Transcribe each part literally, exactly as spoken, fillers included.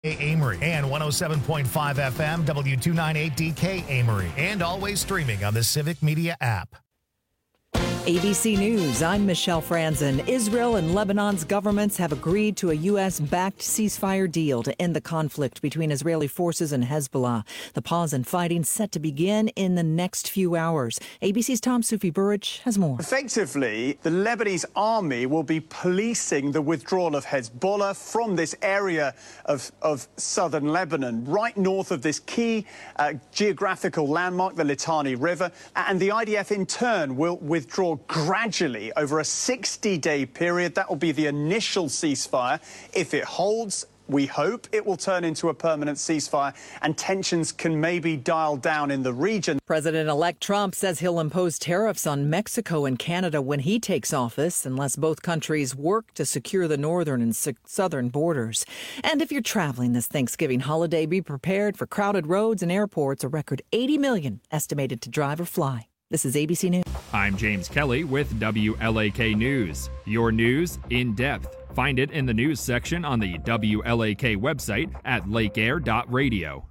Amory and one oh seven point five F M, W two ninety-eight D K Amory, and always streaming on the Civic Media app. A B C News, I'm Michelle Franzen. Israel and Lebanon's governments have agreed to a U S-backed ceasefire deal to end the conflict between Israeli forces and Hezbollah. The pause in fighting set to begin in the next few hours. A B C's Tom Sufi Burrich has more. Effectively, the Lebanese army will be policing the withdrawal of Hezbollah from this area of, of southern Lebanon, right north of this key uh, geographical landmark, the Litani River. And the I D F, in turn, will withdraw gradually over a sixty-day period. That will be the initial ceasefire. If it holds, we hope it will turn into a permanent ceasefire and tensions can maybe dial down in the region. President-elect Trump says he'll impose tariffs on Mexico and Canada when he takes office unless both countries work to secure the northern and su- southern borders. And if you're traveling this Thanksgiving holiday, be prepared for crowded roads and airports. A record eighty million estimated to drive or fly. This is A B C News. I'm James Kelly with W L A K News. Your news in depth. Find it in the news section on the W L A K website at lake air dot radio.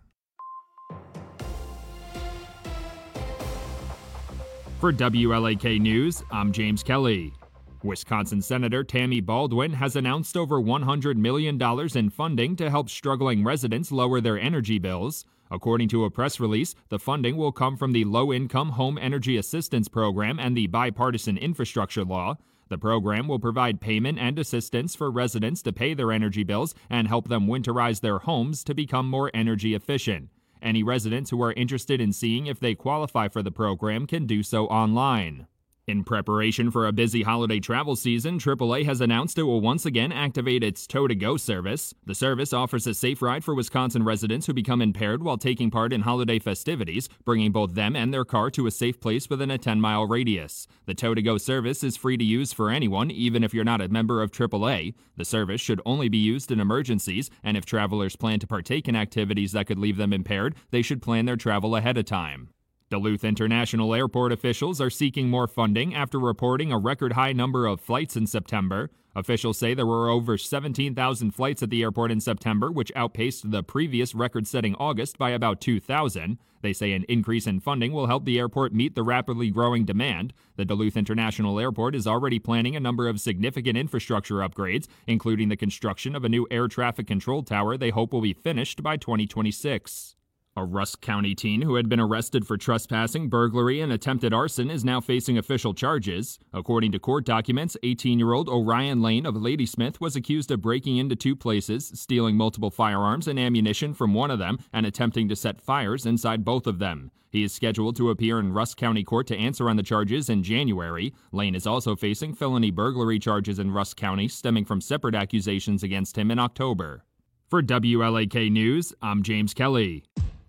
For W L A K News, I'm James Kelly. Wisconsin Senator Tammy Baldwin has announced over one hundred million dollars in funding to help struggling residents lower their energy bills. According to a press release, the funding will come from the Low-Income Home Energy Assistance Program and the Bipartisan Infrastructure Law. The program will provide payment and assistance for residents to pay their energy bills and help them winterize their homes to become more energy efficient. Any residents who are interested in seeing if they qualify for the program can do so online. In preparation for a busy holiday travel season, triple A has announced it will once again activate its Tow to Go service. The service offers a safe ride for Wisconsin residents who become impaired while taking part in holiday festivities, bringing both them and their car to a safe place within a ten-mile radius. The Tow to Go service is free to use for anyone, even if you're not a member of triple A. The service should only be used in emergencies, and if travelers plan to partake in activities that could leave them impaired, they should plan their travel ahead of time. Duluth International Airport officials are seeking more funding after reporting a record high number of flights in September. Officials say there were over seventeen thousand flights at the airport in September, which outpaced the previous record-setting August by about two thousand. They say an increase in funding will help the airport meet the rapidly growing demand. The Duluth International Airport is already planning a number of significant infrastructure upgrades, including the construction of a new air traffic control tower they hope will be finished by twenty twenty-six. A Rusk County teen who had been arrested for trespassing, burglary, and attempted arson is now facing official charges. According to court documents, eighteen-year-old Orion Lane of Ladysmith was accused of breaking into two places, stealing multiple firearms and ammunition from one of them, and attempting to set fires inside both of them. He is scheduled to appear in Rusk County Court to answer on the charges in January. Lane is also facing felony burglary charges in Rusk County, stemming from separate accusations against him in October. For W L A K News, I'm James Kelly.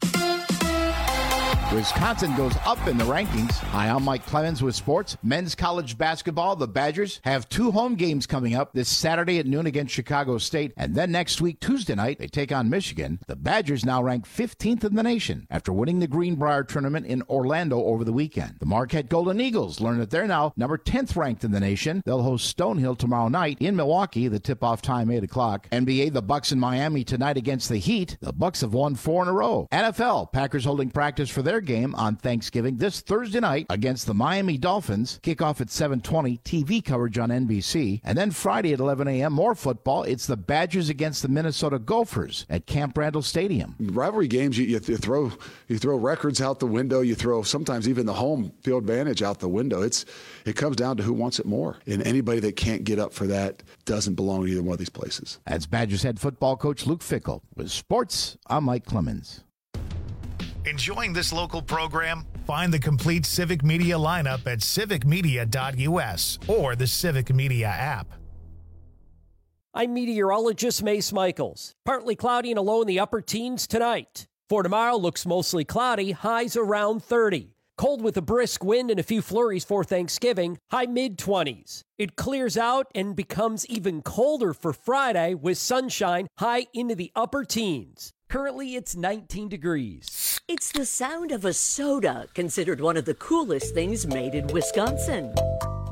Wisconsin goes up in the rankings. Hi, I'm Mike Clemens with sports. Men's college basketball, the Badgers have two home games coming up this Saturday at noon against Chicago State. And then next week, Tuesday night, they take on Michigan. The Badgers now rank fifteenth in the nation after winning the Greenbrier tournament in Orlando over the weekend. The Marquette Golden Eagles learn that they're now number tenth ranked in the nation. They'll host Stonehill tomorrow night in Milwaukee. The tip-off time, eight o'clock. N B A, the Bucks in Miami tonight against the Heat. The Bucks have won four in a row. N F L, Packers holding practice for their game on Thanksgiving this Thursday night against the Miami Dolphins. Kickoff at seven twenty, T V coverage on N B C. And then Friday at eleven a.m., more football. It's the Badgers against the Minnesota Gophers at Camp Randall Stadium. Rivalry games, you, you throw you throw records out the window. You throw sometimes even the home field advantage out the window. It's It comes down to who wants it more. And anybody that can't get up for that doesn't belong to either one of these places. That's Badgers head football coach Luke Fickell. With sports, I'm Mike Clemens. Enjoying this local program? Find the complete Civic Media lineup at civic media dot u s or the Civic Media app. I'm meteorologist Mace Michaels. Partly cloudy and a low in the upper teens tonight. For tomorrow, looks mostly cloudy, highs around thirty. Cold with a brisk wind and a few flurries for Thanksgiving, high mid-twenties. It clears out and becomes even colder for Friday with sunshine, high into the upper teens. Currently, it's nineteen degrees. It's the sound of a soda, considered one of the coolest things made in Wisconsin.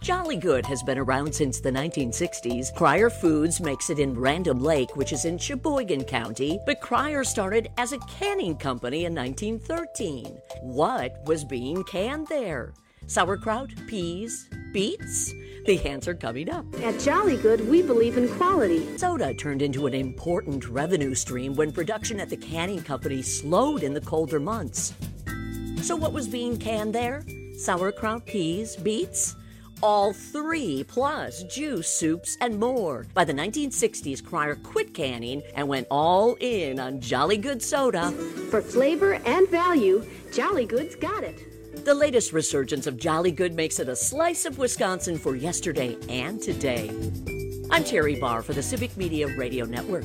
Jolly Good has been around since the nineteen sixties. Cryer Foods makes it in Random Lake, which is in Sheboygan County, but Cryer started as a canning company in nineteen thirteen. What was being canned there? Sauerkraut, peas, beets? The answer coming up. At Jolly Good, we believe in quality. Soda turned into an important revenue stream when production at the canning company slowed in the colder months. So what was being canned there? Sauerkraut, peas, beets? All three, plus juice, soups, and more. By the nineteen sixties, Cryer quit canning and went all in on Jolly Good soda. For flavor and value, Jolly Good's got it. The latest resurgence of Jolly Good makes it a slice of Wisconsin for yesterday and today. I'm Terry Barr for the Civic Media Radio Network.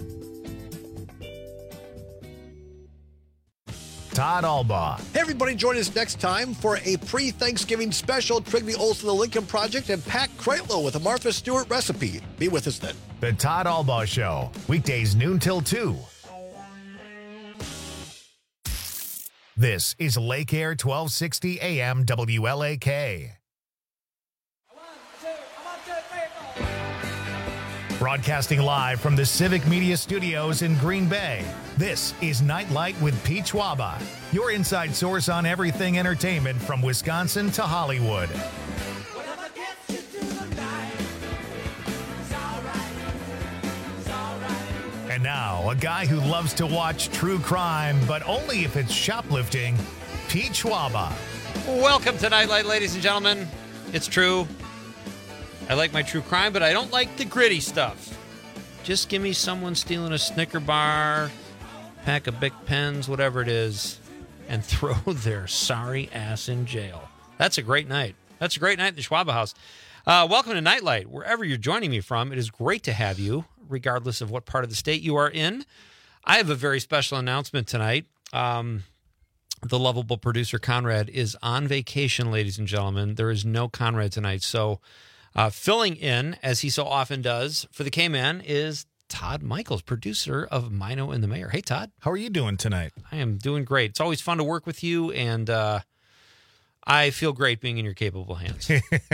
Todd Albaugh. Hey, everybody, join us next time for a pre-Thanksgiving special. Trigby Olson, The Lincoln Project, and Pat Kreitlow with a Martha Stewart recipe. Be with us then. The Todd Albaugh Show, weekdays noon till two. This is Lake Air twelve sixty A M W L A K. Broadcasting live from the Civic Media Studios in Green Bay, this is Nightlight with Pete Schwaba, your inside source on everything entertainment from Wisconsin to Hollywood. And now, a guy who loves to watch true crime, but only if it's shoplifting, Pete Schwaba. Welcome to Nightlight, ladies and gentlemen. It's true. I like my true crime, but I don't like the gritty stuff. Just give me someone stealing a Snicker bar, pack of Bic pens, whatever it is, and throw their sorry ass in jail. That's a great night. That's a great night at the Schwaba House. Uh, welcome to Nightlight. Wherever you're joining me from, it is great to have you, regardless of what part of the state you are in. I have a very special announcement tonight. Um, the lovable producer, Conrad, is on vacation, ladies and gentlemen. There is no Conrad tonight, so... Uh, filling in, as he so often does, for the K-Man is Todd Michaels, producer of Mino and the Mayor. Hey, Todd. How are you doing tonight? I am doing great. It's always fun to work with you, and uh, I feel great being in your capable hands.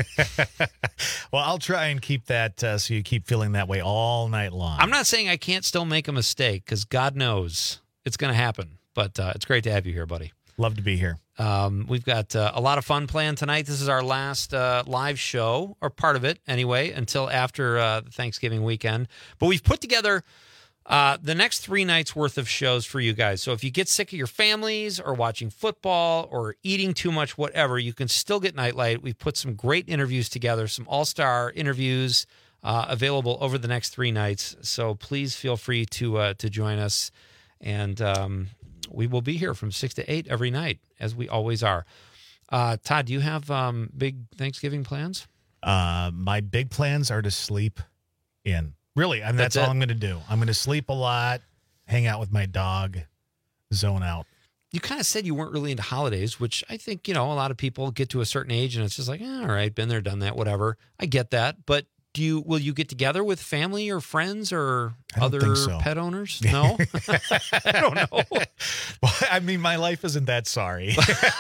Well, I'll try and keep that uh, so you keep feeling that way all night long. I'm not saying I can't still make a mistake, because God knows it's going to happen, but uh, it's great to have you here, buddy. Love to be here. Um, we've got uh, a lot of fun planned tonight. This is our last uh, live show, or part of it anyway, until after uh, the Thanksgiving weekend. But we've put together uh, the next three nights worth of shows for you guys. So if you get sick of your families or watching football or eating too much, whatever, you can still get Nightlight. We've put some great interviews together, some all-star interviews uh, available over the next three nights. So please feel free to uh, to join us. And... Um, we will be here from six to eight every night, as we always are. Uh, Todd, do you have um, big Thanksgiving plans? Uh, my big plans are to sleep in. Really, I mean, that's, That's all it? I'm going to do. I'm going to sleep a lot, hang out with my dog, zone out. You kind of said you weren't really into holidays, which I think, you know, a lot of people get to a certain age and it's just like, eh, all right, been there, done that, whatever. I get that. But do you, will you get together with family or friends or I don't other think so. pet owners? No? I don't know. Well, I mean, my life isn't that sorry.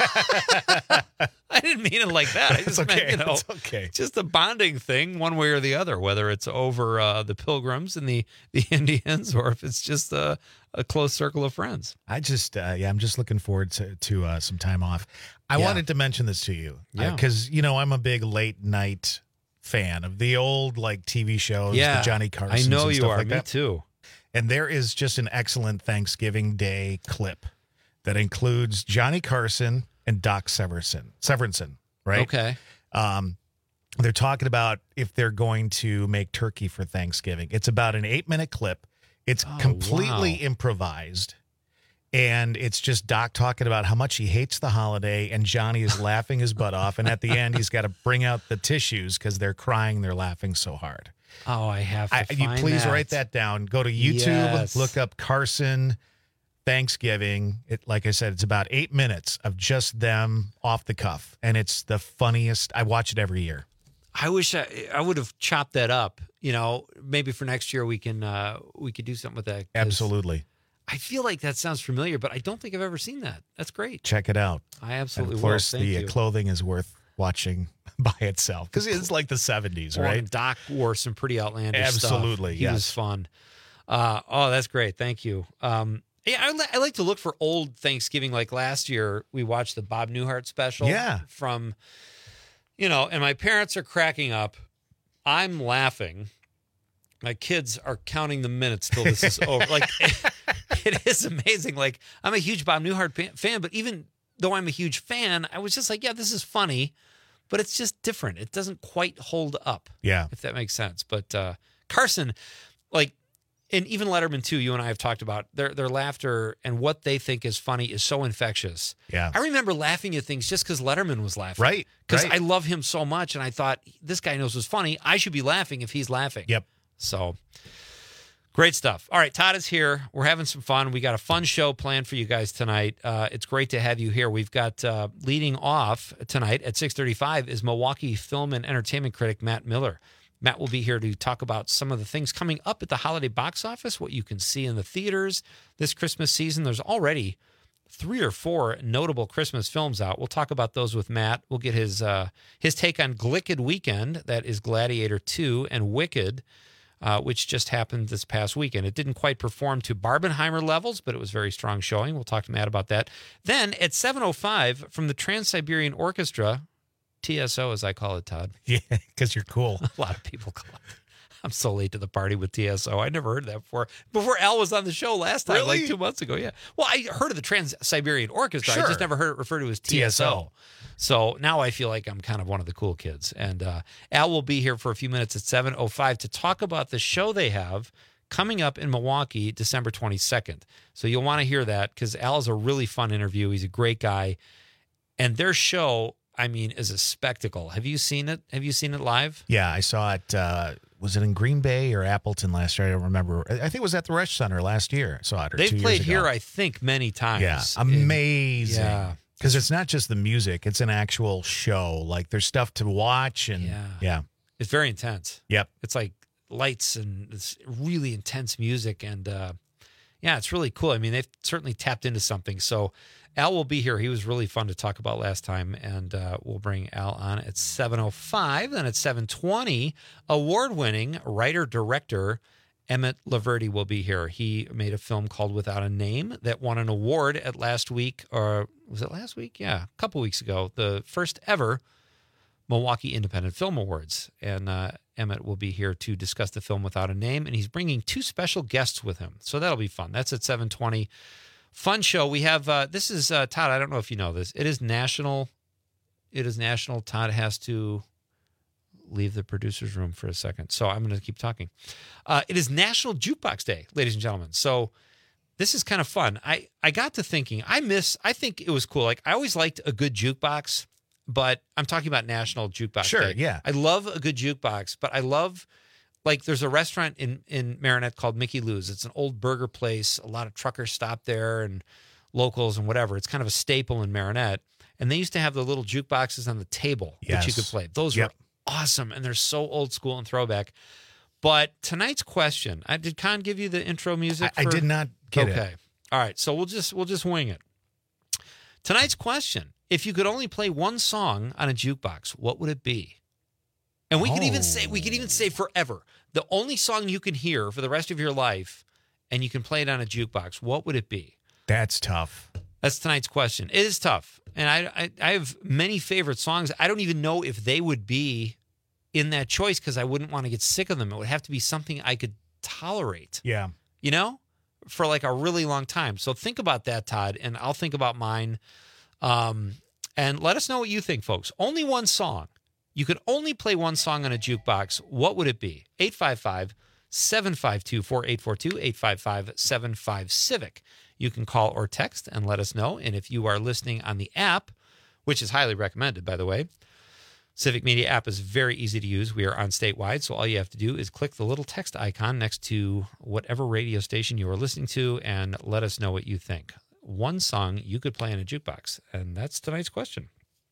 I didn't mean it like that. I just It's okay. meant, you know, It's okay. just a bonding thing one way or the other, whether it's over uh, the Pilgrims and the, the Indians or if it's just a, a close circle of friends. I just, uh, yeah, I'm just looking forward to, to uh, some time off. I Yeah. wanted to mention this to you Yeah. because, you know, I'm a big late night fan of the old like T V shows, Yeah, the Johnny Carsons I know and you stuff are. like Me that. too. And there is just an excellent Thanksgiving Day clip that includes Johnny Carson and Doc Severinsen. Severinsen, right? Okay. Um, they're talking about if they're going to make turkey for Thanksgiving. It's about an eight-minute clip. It's Oh, completely wow. improvised. And it's just Doc talking about how much he hates the holiday, and Johnny is laughing his butt off. And at the end, he's got to bring out the tissues because they're crying, they're laughing so hard. Oh, I have to I, find you please that. write that down. Go to YouTube, Yes. look up Carson Thanksgiving. It, like I said, it's about eight minutes of just them off the cuff, and it's the funniest. I watch it every year. I wish I, I would have chopped that up. You know, maybe for next year we can uh, we could do something with that. 'cause Absolutely. I feel like that sounds familiar, but I don't think I've ever seen that. That's great. Check it out. I And absolutely of course, will. Thank the uh, you. clothing is worth watching by itself because it's like the seventies, right? And Doc wore some pretty outlandish Absolutely, stuff. He yes. was fun. Uh, oh, that's great. Thank you. Um, yeah, I, li- I like to look for old Thanksgiving. Like last year, we watched the Bob Newhart special. Yeah. From, you know, and my parents are cracking up. I'm laughing. My kids are counting the minutes till this is over. Like, it, it is amazing. Like, I'm a huge Bob Newhart fan, but even though I'm a huge fan, I was just like, yeah, this is funny, but it's just different. It doesn't quite hold up. Yeah. If that makes sense. But uh, Carson, like, and even Letterman too, you and I have talked about their their laughter and what they think is funny is so infectious. Yeah. I remember laughing at things just because Letterman was laughing. Right. Because right. I love him so much, and I thought, this guy knows what's funny. I should be laughing if he's laughing. Yep. So, great stuff. All right, Todd is here. We're having some fun. We got a fun show planned for you guys tonight. Uh, it's great to have you here. We've got uh, leading off tonight at six thirty-five is Milwaukee film and entertainment critic Matt Miller. Matt will be here to talk about some of the things coming up at the holiday box office, what you can see in the theaters this Christmas season. There's already three or four notable Christmas films out. We'll talk about those with Matt. We'll get his uh, his take on Glicked Weekend. That is Gladiator two and Wicked, uh, which just happened this past weekend. It didn't quite perform to Barbenheimer levels, but it was very strong showing. We'll talk to Matt about that. Then at seven oh five from the Trans-Siberian Orchestra, T S O, as I call it, Todd. Yeah, because you're cool. A lot of people call it. I'm so late to the party with T S O. I never heard that before. Before Al was on the show last time, Really? like two months ago. Yeah. Well, I heard of the Trans-Siberian Orchestra. Sure. I just never heard it referred to as T S O. T S O. So now I feel like I'm kind of one of the cool kids. And uh, Al will be here for a few minutes at seven oh five to talk about the show they have coming up in Milwaukee, December twenty-second. So you'll want to hear that because Al is a really fun interview. He's a great guy. And their show, I mean, is a spectacle. Have you seen it? Have you seen it live? Yeah, I saw it. Uh, was it in Green Bay or Appleton last year? I don't remember. I think it was at the Resch Center last year. I saw it. Or They've two played years ago. here, I think, many times. Yeah, In- amazing. yeah. Because it's not just the music; it's an actual show. Like there's stuff to watch, and Yeah. yeah, It's very intense. yep. It's like lights and it's really intense music. And uh, yeah, it's really cool. I mean, they've certainly tapped into something. So Al will be here. He was really fun to talk about last time. And uh, we'll bring Al on at seven oh five. Then at seven twenty, award-winning writer-director Emmett Laverty will be here. He made a film called Without a Name that won an award at last week, or was it last week? Yeah, a couple weeks ago. The first ever Milwaukee Independent Film Awards. And uh, Emmett will be here to discuss the film Without a Name, and he's bringing two special guests with him. So that'll be fun. That's at seven twenty. Fun show. We have, uh, this is, uh, Todd, I don't know if you know this. It is national. It is national. Todd has to leave the producer's room for a second. So I'm going to keep talking. Uh, it is National Jukebox Day, ladies and gentlemen. So this is kind of fun. I, I got to thinking, I miss, I think it was cool. Like I always liked a good jukebox, but I'm talking about National Jukebox Sure, Day. yeah. I love a good jukebox, but I love, like there's a restaurant in, in Marinette called Mickey Lou's. It's an old burger place. A lot of truckers stop there and locals and whatever. It's kind of a staple in Marinette. And they used to have the little jukeboxes on the table that you Yes. could play. Those Yep. were awesome, and they're so old school and throwback. But tonight's question, I, did Con give you the intro music? I, I for- did not get okay. it. All right, so we'll just we'll just wing it. Tonight's question: if you could only play one song on a jukebox, what would it be? And we could even say we could even say forever. The only song you can hear for the rest of your life, and you can play it on a jukebox. What would it be? That's tough. That's tonight's question. It is tough. And I, I, I have many favorite songs. I don't even know if they would be in that choice because I wouldn't want to get sick of them. It would have to be something I could tolerate, Yeah. you know, for like a really long time. So think about that, Todd, and I'll think about mine. Um, and let us know what you think, folks. Only one song. You could only play one song on a jukebox. What would it be? eight five five, seven five two, four eight four two, eight five five, seven five, CIVIC. You can call or text and let us know. And if you are listening on the app, which is highly recommended, by the way, Civic Media app is very easy to use. We are on statewide, so all you have to do is click the little text icon next to whatever radio station you are listening to and let us know what you think. One song you could play in a jukebox, and that's tonight's question.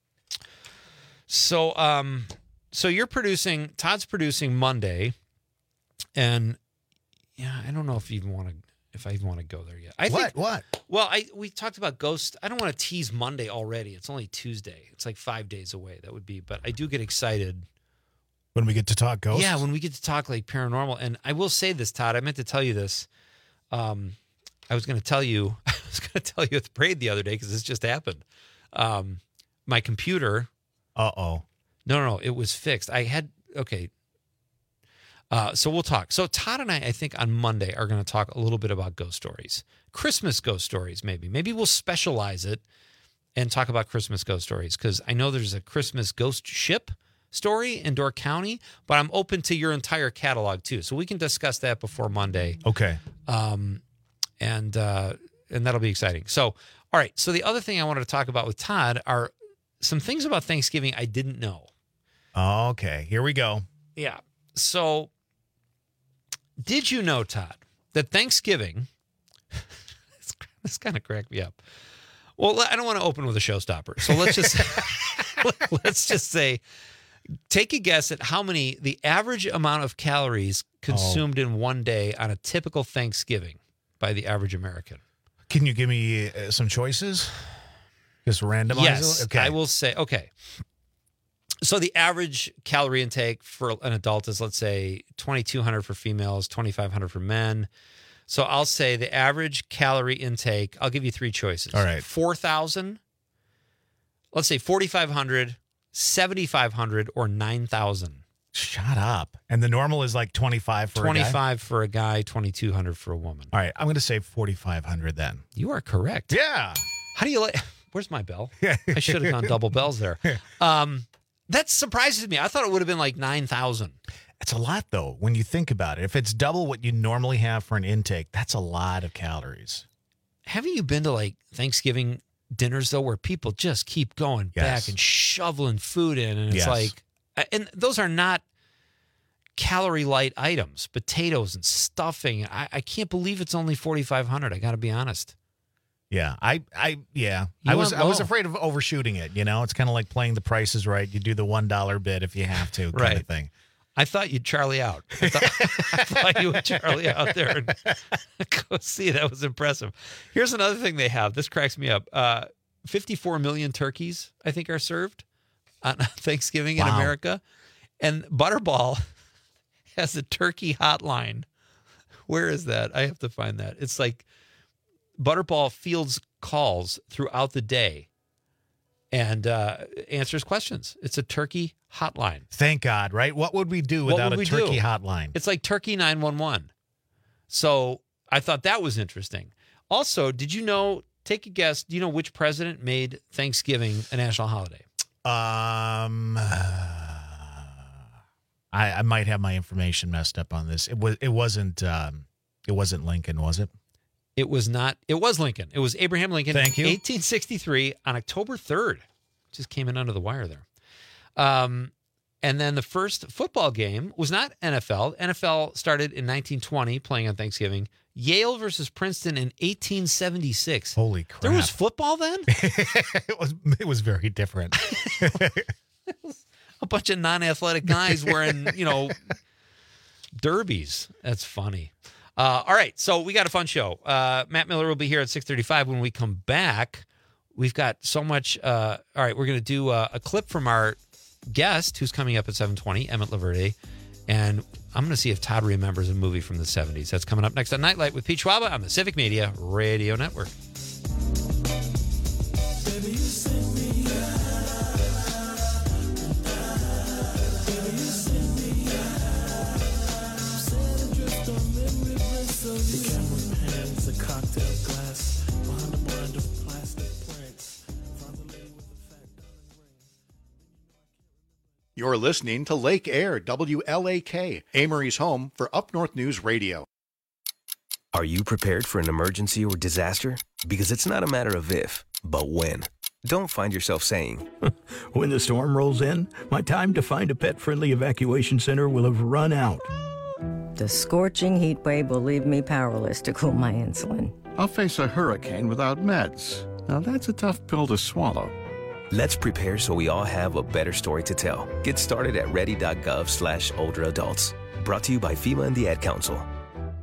So, um, so you're producing, Todd's producing Monday, and yeah, I don't know if you even want to. if I even want to go there yet. I what? Think, what? Well, I we talked about Ghost. I don't want to tease Monday already. It's only Tuesday. It's like five days away. That would be. But I do get excited. When we get to talk ghosts? Yeah, when we get to talk like paranormal. And I will say this, Todd. I meant to tell you this. Um, I was going to tell you. I was going to tell you at the parade the other day because this just happened. Um, my computer. Uh-oh. No, no, no. It was fixed. I had, okay. Uh, so we'll talk. So Todd and I, I think on Monday are going to talk a little bit about ghost stories. Christmas ghost stories, maybe. Maybe we'll specialize it and talk about Christmas ghost stories because I know there's a Christmas ghost ship story in Door County, but I'm open to your entire catalog too. So we can discuss that before Monday. Okay. Um, and, uh, and that'll be exciting. So, all right. So the other thing I wanted to talk about with Todd are some things about Thanksgiving I didn't know. Okay. Here we go. Yeah. So did you know, Todd, that Thanksgiving, this, this kind of cracked me up. Well, I don't want to open with a showstopper. So let's just, let's just say, take a guess at how many, the average amount of calories consumed oh. in one day on a typical Thanksgiving by the average American. Can you give me uh, some choices? Just randomize yes, it? Okay. I will say, okay. So the average calorie intake for an adult is, let's say, twenty-two hundred for females, twenty-five hundred for men. So I'll say the average calorie intake, I'll give you three choices. All right. four thousand, let's say forty-five hundred, seventy-five hundred, or nine thousand. Shut up. And the normal is like twenty-five for twenty-five a guy? for a guy, twenty-two hundred for a woman. All right. I'm going to say forty-five hundred then. You are correct. Yeah. How do you like, where's my bell? I should have gone double bells there. Um, that surprises me. I thought it would have been like nine thousand. It's a lot, though, when you think about it. If it's double what you normally have for an intake, that's a lot of calories. Haven't you been to like Thanksgiving dinners, though, where people just keep going yes. back and shoveling food in? And it's yes. like, and those are not calorie light items, potatoes and stuffing. I, I can't believe it's only forty-five hundred. I got to be honest. Yeah, I, I, yeah, You I was, went I was low. afraid of overshooting it. You know, it's kind of like playing The Price is Right. You do the one dollar bid if you have to, kind Right. of thing. I thought you'd Charlie out. I thought, I thought you would Charlie out there and go see. That was impressive. Here's another thing they have. This cracks me up. Uh, fifty-four million turkeys, I think, are served on Thanksgiving Wow. in America. And Butterball has a turkey hotline. Where is that? I have to find that. It's like Butterball fields calls throughout the day and uh, answers questions. It's a turkey hotline. Thank God, right? What would we do What without would a we turkey do? hotline? It's like Turkey nine one one. So I thought that was interesting. Also, did you know, take a guess, do you know which president made Thanksgiving a national holiday? Um, I, I might have my information messed up on this. It was. It wasn't. Um, it wasn't Lincoln, was it? It was not. It was Lincoln. It was Abraham Lincoln. Thank you. eighteen sixty-three on October third. Just came in under the wire there. Um, and then the first football game was not N F L. N F L started in nineteen twenty, playing on Thanksgiving. Yale versus Princeton in eighteen seventy-six. Holy crap! There was football then? it was. It was very different. A bunch of non-athletic guys wearing, you know, derbies. That's funny. Uh, all right, so we got a fun show. Uh, Matt Miller will be here at six thirty-five. When we come back, we've got so much. Uh, all right, we're going to do a, a clip from our guest who's coming up at seven twenty, Emmett Laverde. And I'm going to see if Todd remembers a movie from the seventies. That's coming up next on Nightlight with Pete Schwaba on the Civic Media Radio Network. You're listening to Lake Air, W L A K, Amory's home for Up North News Radio. Are you prepared for an emergency or disaster? Because it's not a matter of if, but when. Don't find yourself saying, when the storm rolls in, my time to find a pet-friendly evacuation center will have run out. The scorching heat wave will leave me powerless to cool my insulin. I'll face a hurricane without meds. Now that's a tough pill to swallow. Let's prepare so we all have a better story to tell. Get started at ready.gov slash older adults. Brought to you by FEMA and the Ad Council.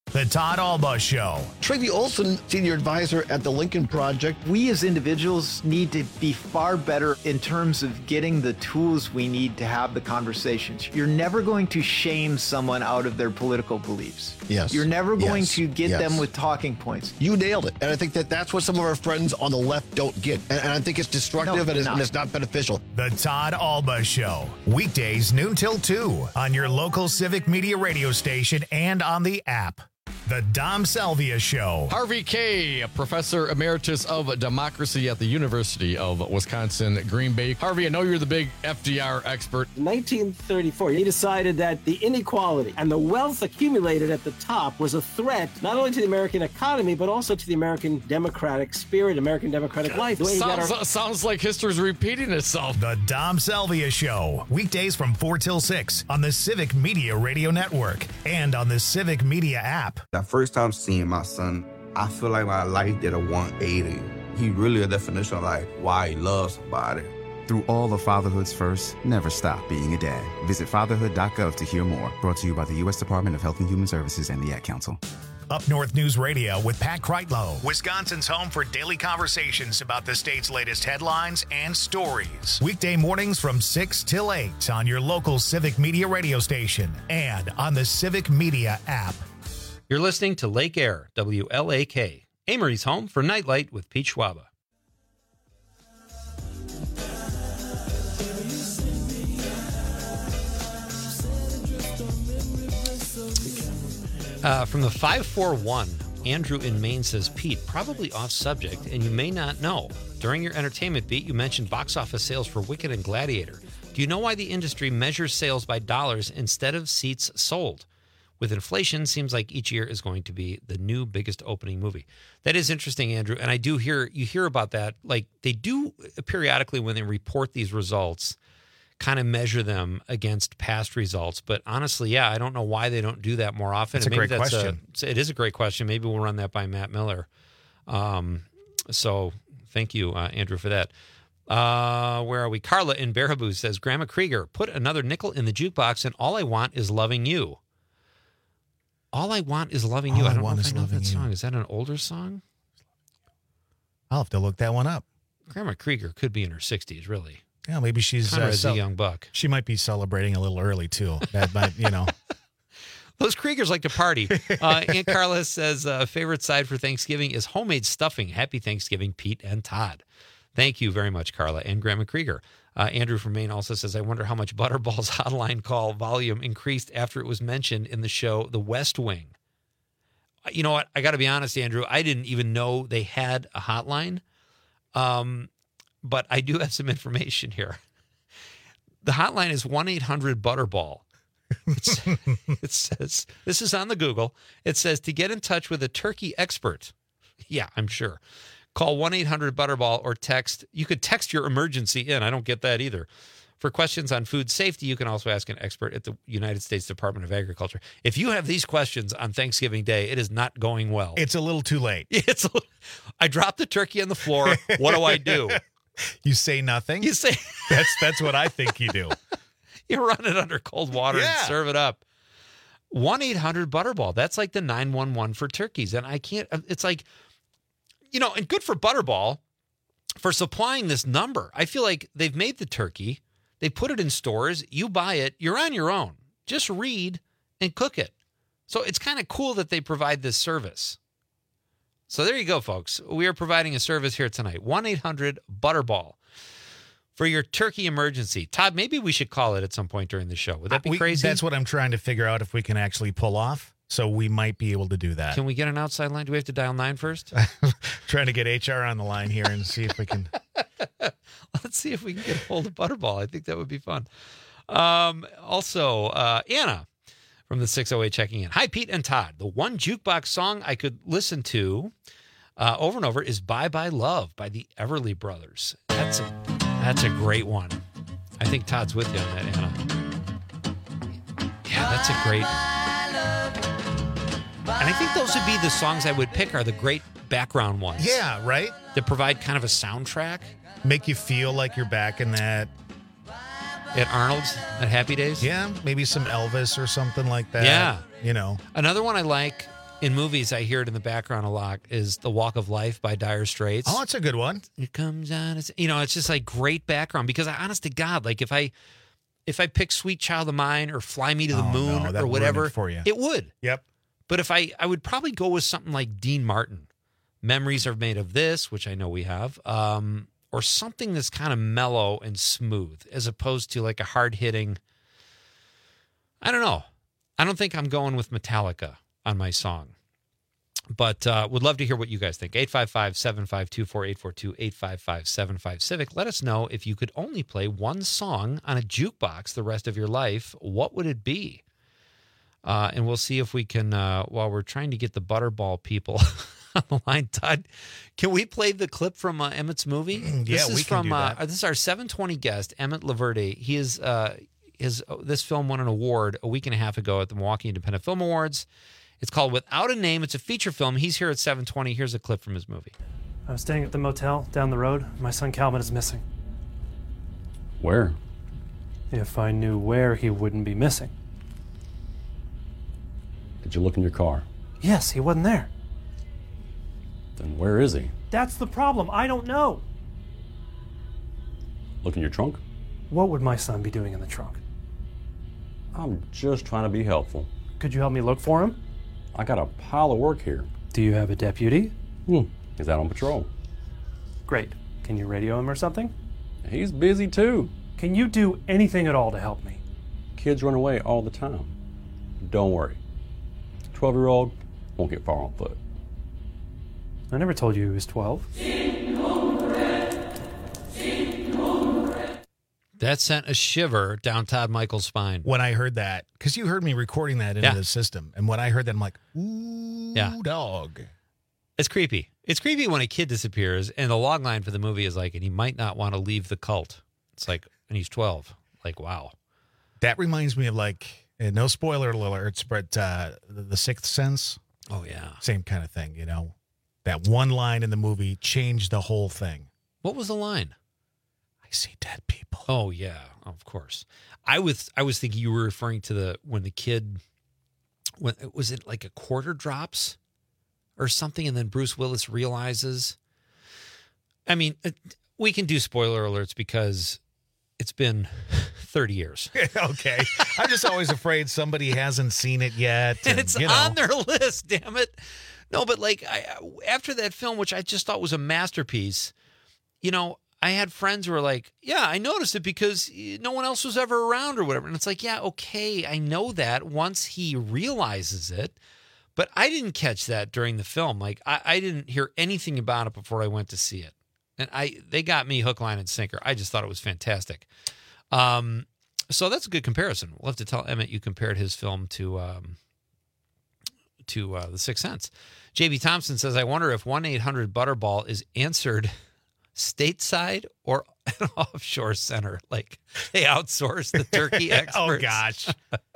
The Todd Alba Show. Trygve Olson, senior advisor at the Lincoln Project. We as individuals need to be far better in terms of getting the tools we need to have the conversations. You're never going to shame someone out of their political beliefs. Yes. You're never going Yes. to get Yes. them with talking points. You nailed it. And I think that that's what some of our friends on the left don't get. And, and I think it's destructive No, and, it's, not. and it's not beneficial. The Todd Alba Show. Weekdays noon till two on your local Civic Media radio station and on the app. The Dom Salvia Show. Harvey Kaye, Professor Emeritus of Democracy at the University of Wisconsin, Green Bay. Harvey, I know you're the big F D R expert. In nineteen thirty-four, he decided that the inequality and the wealth accumulated at the top was a threat not only to the American economy, but also to the American democratic spirit, American democratic life. The way he got Sounds, our- sounds like history's repeating itself. The Dom Salvia Show. Weekdays from four till six on the Civic Media Radio Network and on the Civic Media app. The first time seeing my son, I feel like my life did a one eighty. He really a definition of like why he loves somebody. Through all of fatherhood's first, never stop being a dad. Visit fatherhood dot gov to hear more. Brought to you by the U S Department of Health and Human Services and the Ad Council. Up North News Radio with Pat Kreitlow, Wisconsin's home for daily conversations about the state's latest headlines and stories. Weekday mornings from six till eight on your local Civic Media radio station and on the Civic Media app. You're listening to Lake Air, W L A K, Amory's home for Nightlight with Pete Schwaba. Uh, from the five four one, Andrew in Maine says, Pete, probably off subject, and you may not know. During your entertainment beat, you mentioned box office sales for Wicked and Gladiator. Do you know why the industry measures sales by dollars instead of seats sold? With inflation, seems like each year is going to be the new biggest opening movie. That is interesting, Andrew, and I do hear you hear about that. Like they do periodically when they report these results, kind of measure them against past results. But honestly, yeah, I don't know why they don't do that more often. That's a Maybe great that's question. A, it is a great question. Maybe we'll run that by Matt Miller. Um, so thank you, uh, Andrew, for that. Uh, where are we? Carla in Baraboo says, Grandma Krieger, put another nickel in the jukebox and all I want is loving you. All I Want Is Loving You. All I I don't Want know if Is I know Loving that You. song. Is that an older song? I'll have to look that one up. Grandma Krieger could be in her sixties, really. Yeah, maybe she's Kind of uh, as a cel- young buck. She might be celebrating a little early too. That might, you know. Those Kriegers like to party. Uh, Aunt Carla says, uh, favorite side for Thanksgiving is homemade stuffing. Happy Thanksgiving, Pete and Todd. Thank you very much, Carla and Grandma Krieger. Uh, Andrew from Maine also says, I wonder how much Butterball's hotline call volume increased after it was mentioned in the show The West Wing. You know what? I got to be honest, Andrew. I didn't even know they had a hotline. Um, but I do have some information here. The hotline is one eight hundred Butterball. It's, it says, this is on the Google. It says to get in touch with a turkey expert. Yeah, I'm sure. Call one eight hundred Butterball or text. You could text your emergency in. I don't get that either. For questions on food safety, you can also ask an expert at the United States Department of Agriculture. If you have these questions on Thanksgiving Day, it is not going well. It's a little too late. It's. A, I dropped the turkey on the floor. What do I do? You say nothing? You say that's that's what I think you do. You run it under cold water Yeah. and serve it up. one eight hundred Butterball. That's like the nine one one for turkeys. And I can't, it's like, you know, and good for Butterball for supplying this number. I feel like they've made the turkey. They put it in stores. You buy it. You're on your own. Just read and cook it. So it's kind of cool that they provide this service. So there you go, folks. We are providing a service here tonight. one eight hundred Butterball for your turkey emergency. Todd, maybe we should call it at some point during the show. Would that be We- crazy? That's what I'm trying to figure out if we can actually pull off. So we might be able to do that. Can we get an outside line? Do we have to dial nine first? Trying to get H R on the line here and see if we can. Let's see if we can get a hold of Butterball. I think that would be fun. Um, also, uh, Anna from the six oh eight checking in. Hi, Pete and Todd. The one jukebox song I could listen to uh, over and over is Bye Bye Love by the Everly Brothers. That's a, that's a great one. I think Todd's with you on that, Anna. Yeah, that's a great... And I think those would be the songs I would pick are the great background ones. Yeah, right? That provide kind of a soundtrack. Make you feel like you're back in that. At Arnold's, at Happy Days? Yeah, maybe some Elvis or something like that. Yeah. You know. Another one I like in movies, I hear it in the background a lot, is The Walk of Life by Dire Straits. Oh, that's a good one. It comes on, it's, you know, it's just like great background because I, honest to God, like if I if I pick Sweet Child of Mine or Fly Me to the Oh, Moon no, that'd or whatever, ruin it for you. it would. Yep. But if I, I would probably go with something like Dean Martin. Memories Are Made of This, which I know we have, um, or something that's kind of mellow and smooth as opposed to like a hard-hitting, I don't know. I don't think I'm going with Metallica on my song. But uh, would love to hear what you guys think. eight five five, seven five two, four eight four two, eight five five, seven five Civic. Let us know if you could only play one song on a jukebox the rest of your life, what would it be? Uh, and we'll see if we can, uh, while we're trying to get the Butterball people on the line, Todd, can we play the clip from uh, Emmett's movie? Yeah, this is we from, can do that. Uh, this is our seven twenty guest, Emmett Laverde. He is, uh, his, this film won an award a week and a half ago at the Milwaukee Independent Film Awards. It's called Without a Name. It's a feature film. He's here at seven twenty. Here's a clip from his movie. I was staying at the motel down the road. My son Calvin is missing. Where? If I knew where, he wouldn't be missing. Did you look in your car? Yes, he wasn't there. Then where is he? That's the problem. I don't know. Look in your trunk? What would my son be doing in the trunk? I'm just trying to be helpful. Could you help me look for him? I got a pile of work here. Do you have a deputy? Hmm. He's out on patrol. Great. Can you radio him or something? He's busy too. Can you do anything at all to help me? Kids run away all the time. Don't worry. twelve-year-old won't get far on foot. I never told you he was twelve. That sent a shiver down Todd Michael's spine. When I heard that, because you heard me recording that into Yeah. the system. And when I heard that, I'm like, ooh, Yeah. dog. It's creepy. It's creepy when a kid disappears, and the log line for the movie is like, and he might not want to leave the cult. It's like, and he's twelve. Like, wow. That reminds me of like, and no spoiler alerts, but uh, the, the Sixth Sense. Oh, yeah. Same kind of thing, you know. That one line in the movie changed the whole thing. What was the line? I see dead people. Oh, yeah, of course. I was I was thinking you were referring to the when the kid, when was it like a quarter drops or something, and then Bruce Willis realizes. I mean, it, we can do spoiler alerts because it's been thirty years. Okay. I'm just always afraid somebody hasn't seen it yet. And And, it's you know. on their list, damn it. No, but like I, after that film, which I just thought was a masterpiece, you know, I had friends who were like, yeah, I noticed it because no one else was ever around or whatever. And it's like, yeah, okay, I know that once he realizes it. But I didn't catch that during the film. Like, I, I didn't hear anything about it before I went to see it. And I they got me hook, line, and sinker. I just thought it was fantastic. Um, so that's a good comparison. We'll have to tell Emmett you compared his film to um, to uh, The Sixth Sense. J B Thompson says, I wonder if one eight hundred Butterball is answered stateside or an offshore center. Like they outsource the turkey experts. Oh, gosh.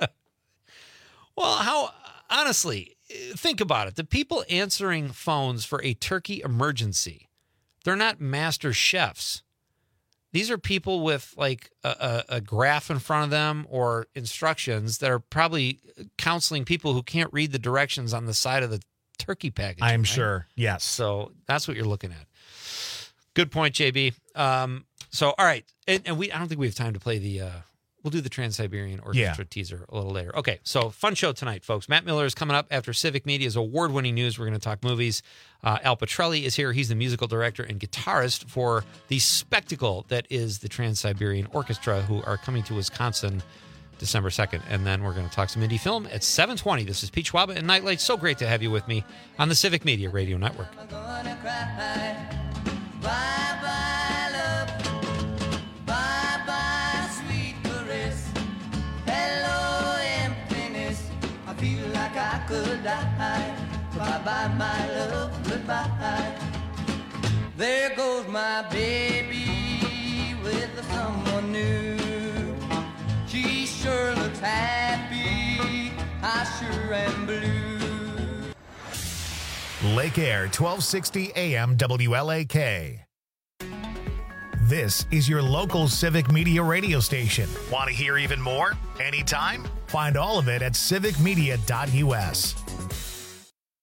Well, how, honestly, think about it. The people answering phones for a turkey emergency, they're not master chefs. These are people with like a, a, a graph in front of them or instructions that are probably counseling people who can't read the directions on the side of the turkey package. I'm right? sure. Yes. So that's what you're looking at. Good point, J B. Um, so, all right. And, and we, I don't think we have time to play the, uh, we'll do the Trans-Siberian Orchestra Yeah. teaser a little later. Okay. So fun show tonight, folks. Matt Miller is coming up after Civic Media's award-winning news. We're going to talk movies. Uh, Al Petrelli is here. He's the musical director and guitarist for the spectacle that is the Trans-Siberian Orchestra, who are coming to Wisconsin December second. And then we're going to talk some indie film at seven twenty. This is Pete Schwaba and Nightlight. So great to have you with me on the Civic Media Radio Network. Bye-bye, love. Bye-bye, sweet caress. Hello, emptiness. I feel like I could die. Bye-bye, my love. Goodbye. There goes my baby with someone new. She sure looks happy. I sure am blue. Lake Air, twelve sixty A M W L A K. This is your local Civic Media radio station. Want to hear even more? Anytime? Find all of it at civic media dot U S.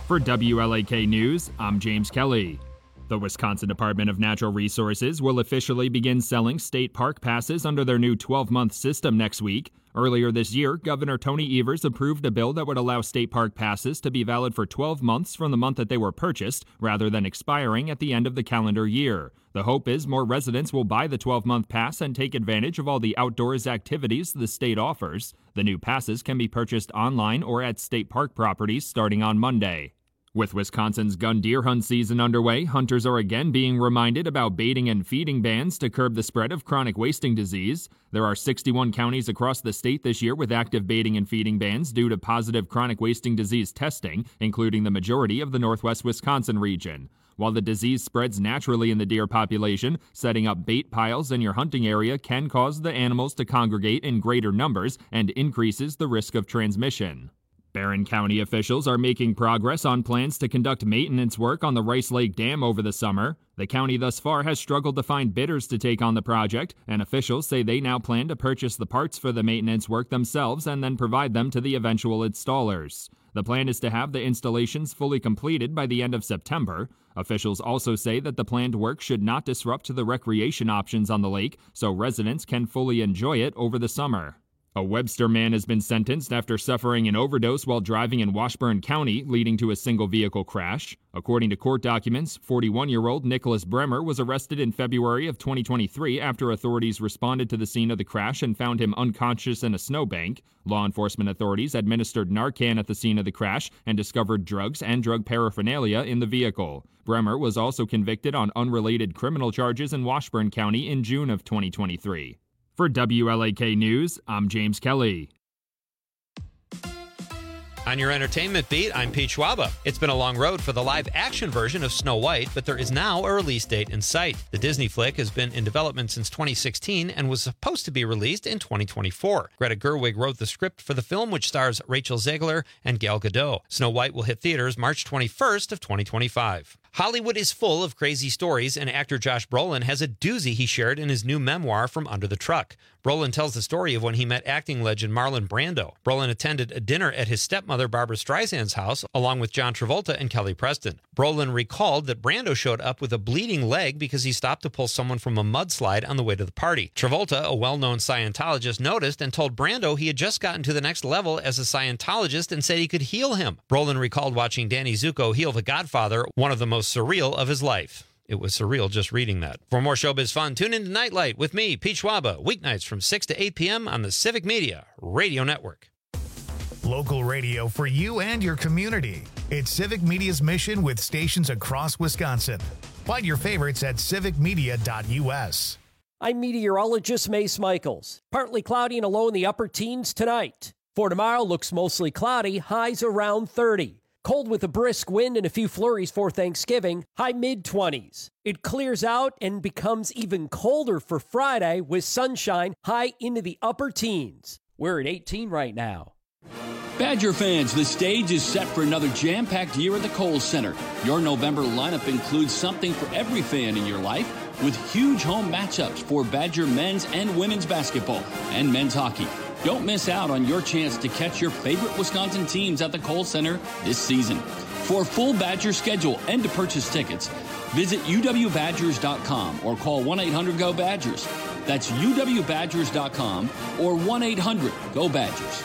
For W L A K News, I'm James Kelly. The Wisconsin Department of Natural Resources will officially begin selling state park passes under their new twelve-month system next week. Earlier this year, Governor Tony Evers approved a bill that would allow state park passes to be valid for twelve months from the month that they were purchased, rather than expiring at the end of the calendar year. The hope is more residents will buy the twelve-month pass and take advantage of all the outdoors activities the state offers. The new passes can be purchased online or at state park properties starting on Monday. With Wisconsin's gun deer hunt season underway, hunters are again being reminded about baiting and feeding bans to curb the spread of chronic wasting disease. There are sixty-one counties across the state this year with active baiting and feeding bans due to positive chronic wasting disease testing, including the majority of the northwest Wisconsin region. While the disease spreads naturally in the deer population, setting up bait piles in your hunting area can cause the animals to congregate in greater numbers and increases the risk of transmission. Barron County officials are making progress on plans to conduct maintenance work on the Rice Lake Dam over the summer. The county thus far has struggled to find bidders to take on the project, and officials say they now plan to purchase the parts for the maintenance work themselves and then provide them to the eventual installers. The plan is to have the installations fully completed by the end of September. Officials also say that the planned work should not disrupt the recreation options on the lake, so residents can fully enjoy it over the summer. A Webster man has been sentenced after suffering an overdose while driving in Washburn County, leading to a single-vehicle crash. According to court documents, forty-one-year-old Nicholas Bremer was arrested in February of twenty twenty-three after authorities responded to the scene of the crash and found him unconscious in a snowbank. Law enforcement authorities administered Narcan at the scene of the crash and discovered drugs and drug paraphernalia in the vehicle. Bremer was also convicted on unrelated criminal charges in Washburn County in June of twenty twenty-three. For W L A K News, I'm James Kelly. On your entertainment beat, I'm Pete Schwaba. It's been a long road for the live-action version of Snow White, but there is now a release date in sight. The Disney flick has been in development since twenty sixteen and was supposed to be released in twenty twenty-four. Greta Gerwig wrote the script for the film, which stars Rachel Zegler and Gal Gadot. Snow White will hit theaters March twenty-first of twenty twenty-five. Hollywood is full of crazy stories, and actor Josh Brolin has a doozy he shared in his new memoir, From Under the Truck. Brolin tells the story of when he met acting legend Marlon Brando. Brolin attended a dinner at his stepmother Barbra Streisand's house, along with John Travolta and Kelly Preston. Brolin recalled that Brando showed up with a bleeding leg because he stopped to pull someone from a mudslide on the way to the party. Travolta, a well-known Scientologist, noticed and told Brando he had just gotten to the next level as a Scientologist and said he could heal him. Brolin recalled watching Danny Zuko heal the Godfather, one of the most surreal of his life. It was surreal just reading that. For more showbiz fun, tune into Nightlight with me, Pete Schwaba, weeknights from six to eight p.m. on the Civic Media Radio Network. Local radio for you and your community. It's Civic Media's mission with stations across Wisconsin. Find your favorites at civic media dot u s. I'm meteorologist Mace Michaels. Partly cloudy and a low in the upper teens tonight. For tomorrow, looks mostly cloudy, highs around thirty. Cold with a brisk wind and a few flurries for Thanksgiving, high mid-twenties. It clears out and becomes even colder for Friday with sunshine, high into the upper teens. We're at eighteen right now. Badger fans, the stage is set for another jam-packed year at the Kohl Center. Your November lineup includes something for every fan in your life, with huge home matchups for Badger men's and women's basketball and men's hockey. Don't miss out on your chance to catch your favorite Wisconsin teams at the Kohl Center this season. For a full Badger schedule and to purchase tickets, visit u w badgers dot com or call one eight hundred go badgers. That's u w badgers dot com or one eight hundred go badgers.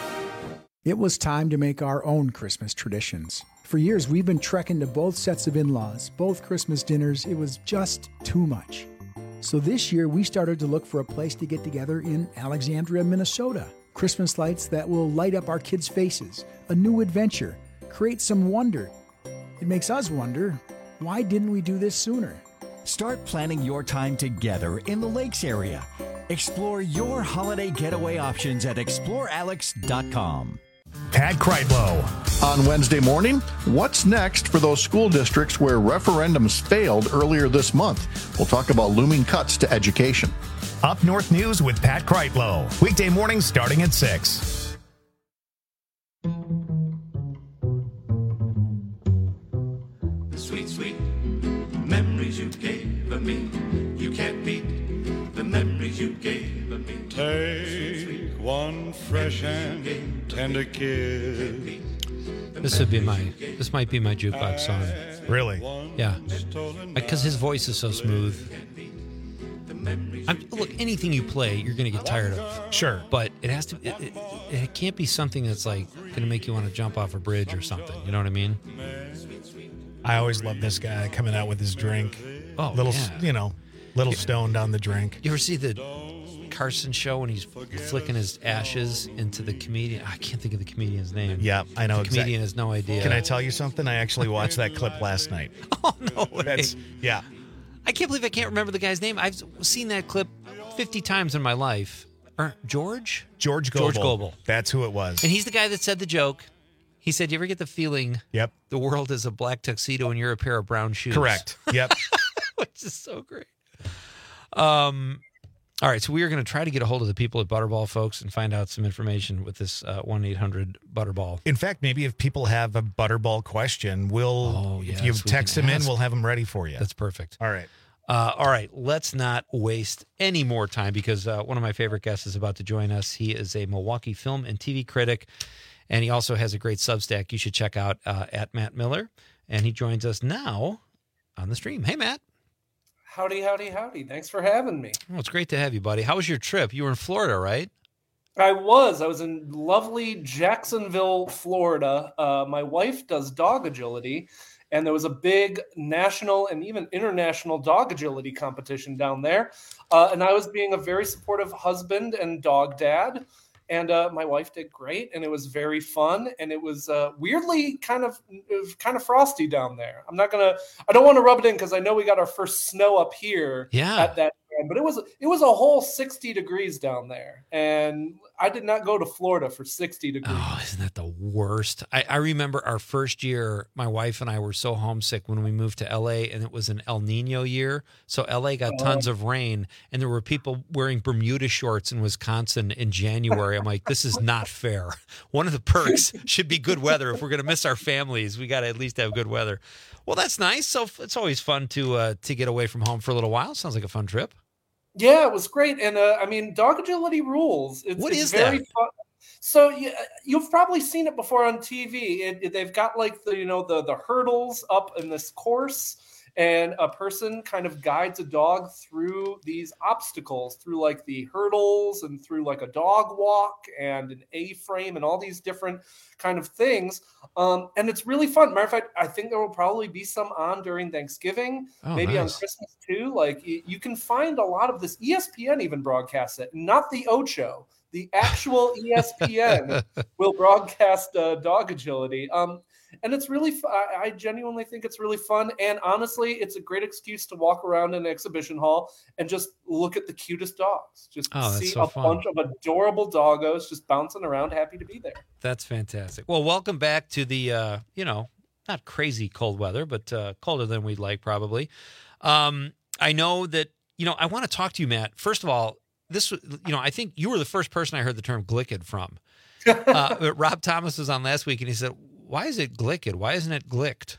It was time to make our own Christmas traditions. For years, we've been trekking to both sets of in-laws, both Christmas dinners. It was just too much. So this year, we started to look for a place to get together in Alexandria, Minnesota. Christmas lights that will light up our kids' faces, a new adventure, create some wonder. It makes us wonder, why didn't we do this sooner? Start planning your time together in the Lakes area. Explore your holiday getaway options at explore alex dot com. Pat Kreitlow. On Wednesday morning, what's next for those school districts where referendums failed earlier this month? We'll talk about looming cuts to education. Up North News with Pat Kreitlow. Weekday mornings starting at six. The sweet, sweet memories you gave me. You can't beat the memories you gave me. Take one fresh and tender kiss This would be my. This might be my jukebox song. Really? Yeah. Because his voice is so smooth. I'm, look, anything you play, you're going to get tired of. Sure. But it has to. It, it, it can't be something that's like going to make you want to jump off a bridge or something. You know what I mean? I always love this guy coming out with his drink. Oh, little, yeah. you know, little stoned on the drink. You ever see the Carson show when he's flicking his ashes into the comedian? I can't think of the comedian's name. Yeah, I know. The exactly. comedian has no idea. Can I tell you something? I actually watched that clip last night. Oh, no way. That's, yeah. I can't believe I can't remember the guy's name. I've seen that clip fifty times in my life. Or George? George Gobel. George Gobel. That's who it was. And he's the guy that said the joke. He said, you ever get the feeling Yep. the world is a black tuxedo and you're a pair of brown shoes? Correct. Yep. Which is so great. Um, all right, so we are going to try to get a hold of the people at Butterball, folks, and find out some information with this uh, one eight hundred Butterball. In fact, maybe if people have a Butterball question, we'll, Oh, if yes, you we text can them in, ask. we'll have them ready for you. That's perfect. All right. Uh, all right, let's not waste any more time because uh, one of my favorite guests is about to join us. He is a Milwaukee film and T V critic, and he also has a great Substack you should check out uh, at Matt Miller. And he joins us now on the stream. Hey, Matt. Howdy, howdy, howdy. Thanks for having me. Well, it's great to have you, buddy. How was your trip? You were in Florida, right? I was. I was in lovely Jacksonville, Florida. Uh, my wife does dog agility, and there was a big national and even international dog agility competition down there. Uh, and I was being a very supportive husband and dog dad. And uh, my wife did great, and it was very fun, and it was uh, weirdly kind of it was kind of frosty down there. I'm not gonna, I don't want to rub it in because I know we got our first snow up here Yeah. at that time, but it was it was a whole sixty degrees down there, and I did not go to Florida for sixty degrees. Oh, isn't that the worst? I, I remember our first year, my wife and I were so homesick when we moved to L A, and it was an El Nino year. So L A got tons of rain, and there were people wearing Bermuda shorts in Wisconsin in January. I'm like, this is not fair. One of the perks should be good weather. If we're going to miss our families, we got to at least have good weather. Well, that's nice. So it's always fun to uh, to get away from home for a little while. Sounds like a fun trip. Yeah, it was great, and uh, I mean, dog agility rules. It's, What it's is very that? fun. So you, you've probably seen it before on T V. It, it- they've got like the you know the the hurdles up in this course, and a person kind of guides a dog through these obstacles, through like the hurdles and through like a dog walk and an A-frame and all these different kind of things. Um, and it's really fun. Matter of fact, I think there will probably be some on during Thanksgiving, Oh, maybe on nice. Christmas too. Like you, you can find a lot of this. E S P N even broadcasts it, not the Ocho. The actual E S P N will broadcast uh, dog agility. Um, and it's really, fu- I I genuinely think it's really fun. And honestly, it's a great excuse to walk around an exhibition hall and just look at the cutest dogs. Just Oh, that's see so a fun. bunch of adorable doggos just bouncing around, happy to be there. That's fantastic. Well, welcome back to the, uh, you know, not crazy cold weather, but uh, colder than we'd like probably. Um, I know that, you know, I want to talk to you, Matt. First of all, this, was- you know, I think you were the first person I heard the term glicked from. Uh, but Rob Thomas was on last week, and he said, why is it glicked? Why isn't it glicked?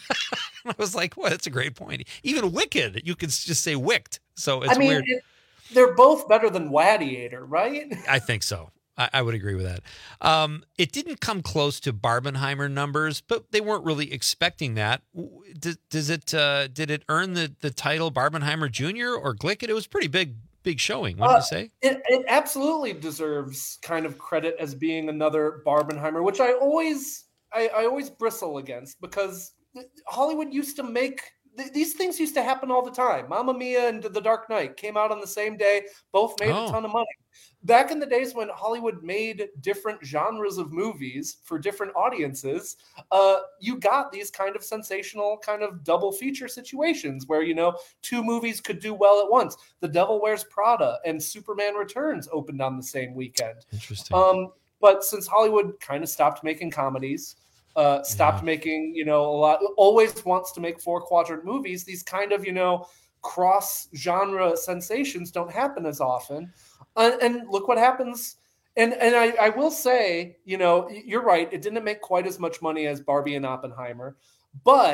I was like, well, that's a great point. Even wicked, you could just say wicked. So it's I mean, weird. it, they're both better than Wadiator, right? I think so. I, I would agree with that. Um, it didn't come close to Barbenheimer numbers, but they weren't really expecting that. W- Does, does it? Uh, did it earn the, the title Barbenheimer Junior or Glicked? It was pretty big, big showing. What did Uh, you say? It, it absolutely deserves kind of credit as being another Barbenheimer, which I always I, I always bristle against because Hollywood used to make th- these things used to happen all the time. Mamma Mia and The Dark Knight came out on the same day, both made Oh. a ton of money. Back in the days when Hollywood made different genres of movies for different audiences, uh, you got these kind of sensational kind of double feature situations where, you know, two movies could do well at once. The Devil Wears Prada and Superman Returns opened on the same weekend. Interesting. Um, but since Hollywood kind of stopped making comedies, uh, stopped making, you know, a lot, always wants to make four quadrant movies, these kind of, you know, cross genre sensations don't happen as often. Uh, and look what happens. And and I, I will say, you know, you're right. It didn't make quite as much money as Barbie and Oppenheimer, but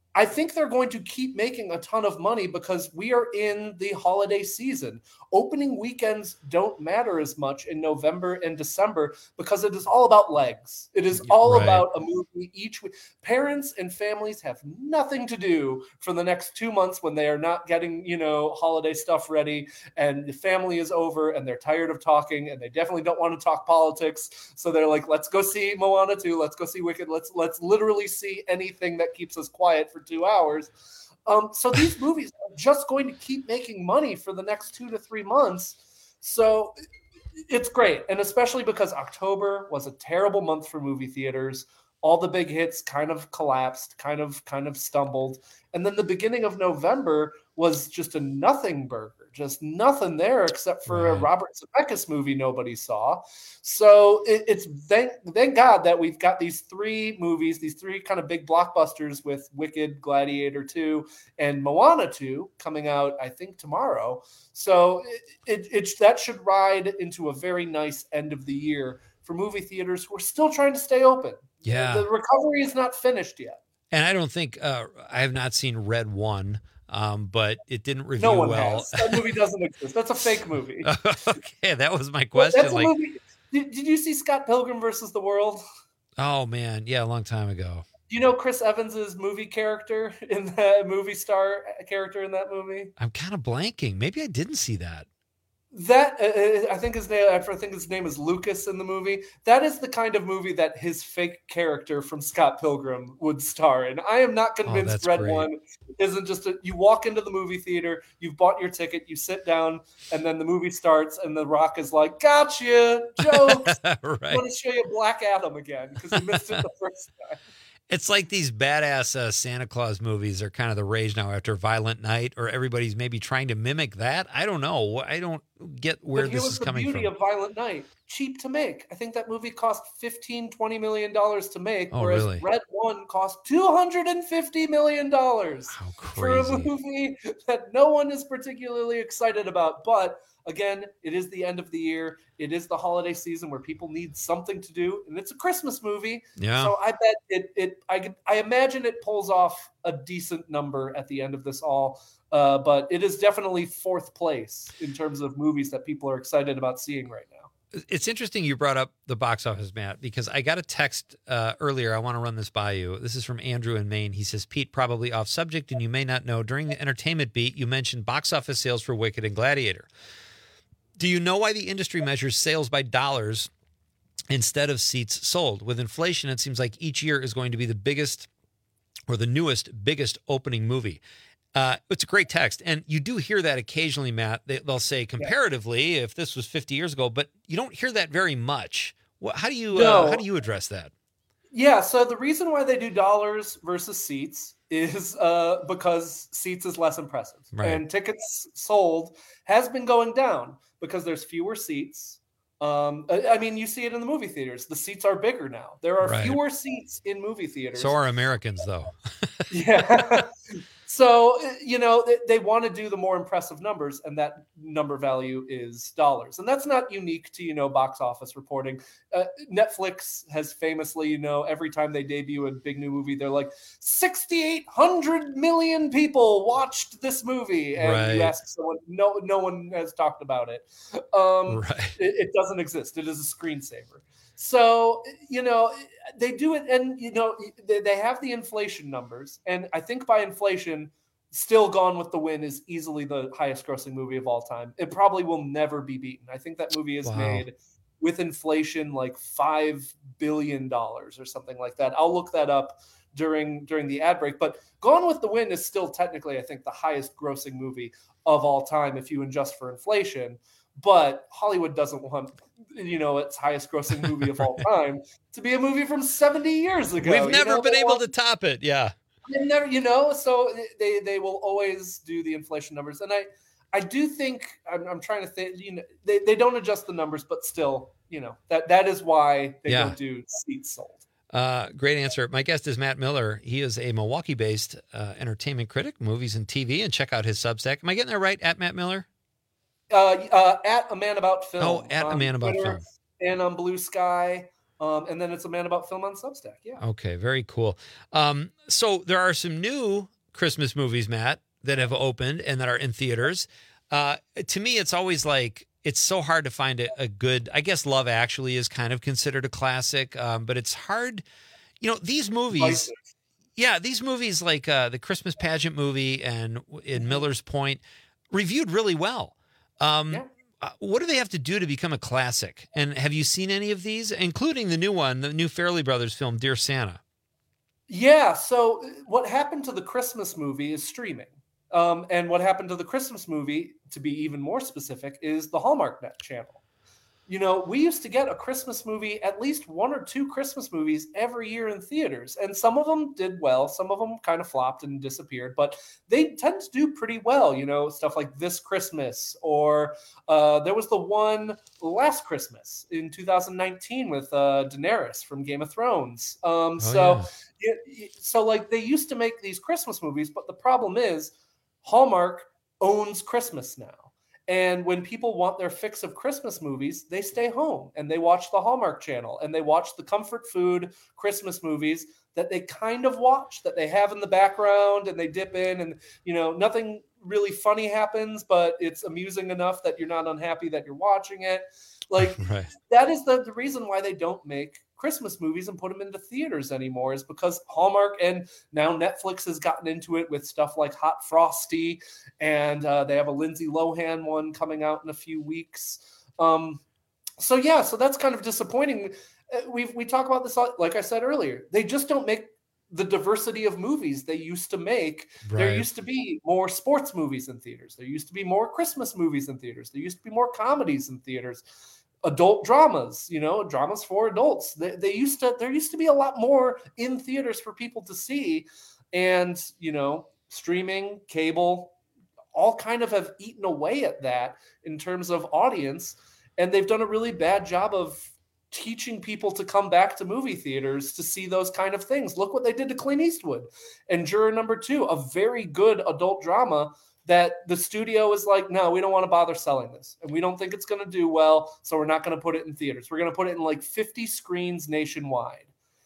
I think they're going to keep making a ton of money because we are in the holiday season. Opening weekends don't matter as much in November and December because it is all about legs. It is all Right. about a movie each week. Parents and families have nothing to do for the next two months when they are not getting, you know, holiday stuff ready and the family is over and they're tired of talking and they definitely don't want to talk politics. So they're like, let's go see Moana two. Let's go see Wicked. Let's, let's literally see anything that keeps us quiet for two hours. Um, so these movies are just going to keep making money for the next two to three months. So it's great. And especially because October was a terrible month for movie theaters. All the big hits kind of collapsed, kind of, kind of stumbled. And then the beginning of November was just a nothing burger, just nothing there except for a Right. Robert Zemeckis movie nobody saw. So it, it's thank, thank God that we've got these three movies, these three kind of big blockbusters with Wicked, Gladiator two, and Moana two coming out, I think, tomorrow. So it, it, it that should ride into a very nice end of the year for movie theaters who are still trying to stay open. Yeah. The recovery is not finished yet. And I don't think uh, I have not seen Red One, um, but it didn't review No one well. has. That movie doesn't exist. That's a fake movie. Okay, that was my Well, question. that's a Like, movie. Did, did you see Scott Pilgrim versus the World? oh man, yeah, a long time ago. Do you know Chris Evans's movie character in that movie star character in that movie? I'm kind of blanking. Maybe I didn't see that. That uh, I think his name. I think his name is Lucas in the movie. That is the kind of movie that his fake character from Scott Pilgrim would star in. I am not convinced Oh, that's Red great. One isn't just a. You walk into the movie theater, you've bought your ticket, you sit down, and then the movie starts, and The Rock is like, "Gotcha, jokes." I Right. want to show you Black Adam again because you missed it the first time. It's like these badass uh, Santa Claus movies are kind of the rage now after Violent Night, or everybody's maybe trying to mimic that. I don't know. I don't get where But here this was is the coming beauty from. of Violent Night. Cheap to make. I think that movie cost fifteen, twenty million dollars to make, Oh, whereas really? Red One cost two hundred fifty million dollars for a crazy. movie that no one is particularly excited about. But again, it is the end of the year. It is the holiday season where people need something to do, and it's a Christmas movie. Yeah. So I bet it. It. I. could- I imagine it pulls off a decent number at the end of this all. Uh, but it is definitely fourth place in terms of movies that people are excited about seeing right now. It's interesting you brought up the box office, Matt, because I got a text uh, earlier. I want to run this by you. This is from Andrew in Maine. He says, Pete, probably off subject, and you may not know, during the entertainment beat, you mentioned box office sales for Wicked and Gladiator. Do you know why the industry measures sales by dollars instead of seats sold? With inflation, it seems like each year is going to be the biggest or the newest, biggest opening movie. Uh, it's a great text. And you do hear that occasionally, Matt. They, they'll say comparatively, if this was fifty years ago, but you don't hear that very much. What, how do you No. uh, how do you address that? Yeah, so the reason why they do dollars versus seats is uh, because seats is less impressive. Right. And tickets sold has been going down because there's fewer seats. Um, I I mean, you see it in the movie theaters. The seats are bigger now. There are Right. fewer seats in movie theaters. So are Americans, though. Yeah. So, you know, they, they want to do the more impressive numbers, and that number value is dollars. And that's not unique to, you know, box office reporting. Uh, Netflix has famously, you know, every time they debut a big new movie, they're like, sixty-eight hundred million people watched this movie. And Right. you ask someone, no, no one has talked about it. Um, Right. it, it doesn't exist. It is a screensaver. So, you know, they do it, and, you know, they, they have the inflation numbers. And I think by inflation, Still Gone with the Wind is easily the highest grossing movie of all time. It probably will never be beaten. I think that movie has Wow. made, with inflation, like five billion dollars or something like that. I'll look that up during during the ad break. But Gone with the Wind is still technically, I think, the highest grossing movie of all time if you adjust for inflation. But Hollywood doesn't want, you know, its highest grossing movie of all time to be a movie from seventy years ago. We've you never know? been They able want- to top it. Yeah. they never, you know, so they they will always do the inflation numbers. And I I do think, I'm, I'm trying to think, you know, they, they don't adjust the numbers, but still, you know, that that is why they Yeah. don't do seats sold. Uh, great answer. My guest is Matt Miller. He is a Milwaukee-based uh, entertainment critic, movies and T V, and check out his Substack. Am I getting that right, at Matt Miller? Uh, uh, at A Man About Film. Oh, at A on Man About Twitter Film. And on Blue Sky. Um, and then it's a Man About Film on Substack. Yeah. Okay, very cool. Um, so there are some new Christmas movies, Matt, that have opened and that are in theaters. Uh, to me, it's always like, it's so hard to find a, a good, I guess Love Actually is kind of considered a classic, um, but it's hard. You know, these movies, yeah, these movies like uh, the Christmas Pageant movie and in Miller's Point reviewed really well. Um, yeah. uh, what do they have to do to become a classic? And have you seen any of these, including the new one, the new Farrelly Brothers film, Dear Santa? Yeah. So what happened to the Christmas movie is streaming. Um, and what happened to the Christmas movie, to be even more specific, is the Hallmark Net channel. You know, we used to get a Christmas movie, at least one or two Christmas movies every year in theaters. And some of them did well. Some of them kind of flopped and disappeared. But they tend to do pretty well, you know, stuff like This Christmas. Or uh, there was the one Last Christmas in two thousand nineteen with uh, Daenerys from Game of Thrones. Um, oh, so, yeah. it, so, like, they used to make these Christmas movies. But the problem is Hallmark owns Christmas now. And when people want their fix of Christmas movies, they stay home and they watch the Hallmark Channel and they watch the comfort food Christmas movies that they kind of watch, that they have in the background, and they dip in and, you know, nothing really funny happens, but it's amusing enough that you're not unhappy that you're watching it. Like, right. That is the, the reason why they don't make Christmas movies and put them into theaters anymore, is because Hallmark, and now Netflix has gotten into it with stuff like Hot Frosty, and uh, they have a Lindsay Lohan one coming out in a few weeks. Um, so yeah, so that's kind of disappointing. We we talk about this, like I said earlier, they just don't make the diversity of movies they used to make. Right. There used to be more sports movies in theaters. There used to be more Christmas movies in theaters. There used to be more comedies in theaters. Adult dramas, you know, dramas for adults. They, they used to, there used to be a lot more in theaters for people to see, and, you know, streaming, cable, all kind of have eaten away at that in terms of audience. And they've done a really bad job of teaching people to come back to movie theaters to see those kind of things. Look what they did to Clint Eastwood and Juror Number Two, a very good adult drama that the studio is like, no, we don't want to bother selling this. And we don't think it's going to do well, so we're not going to put it in theaters. We're going to put it in like fifty screens nationwide.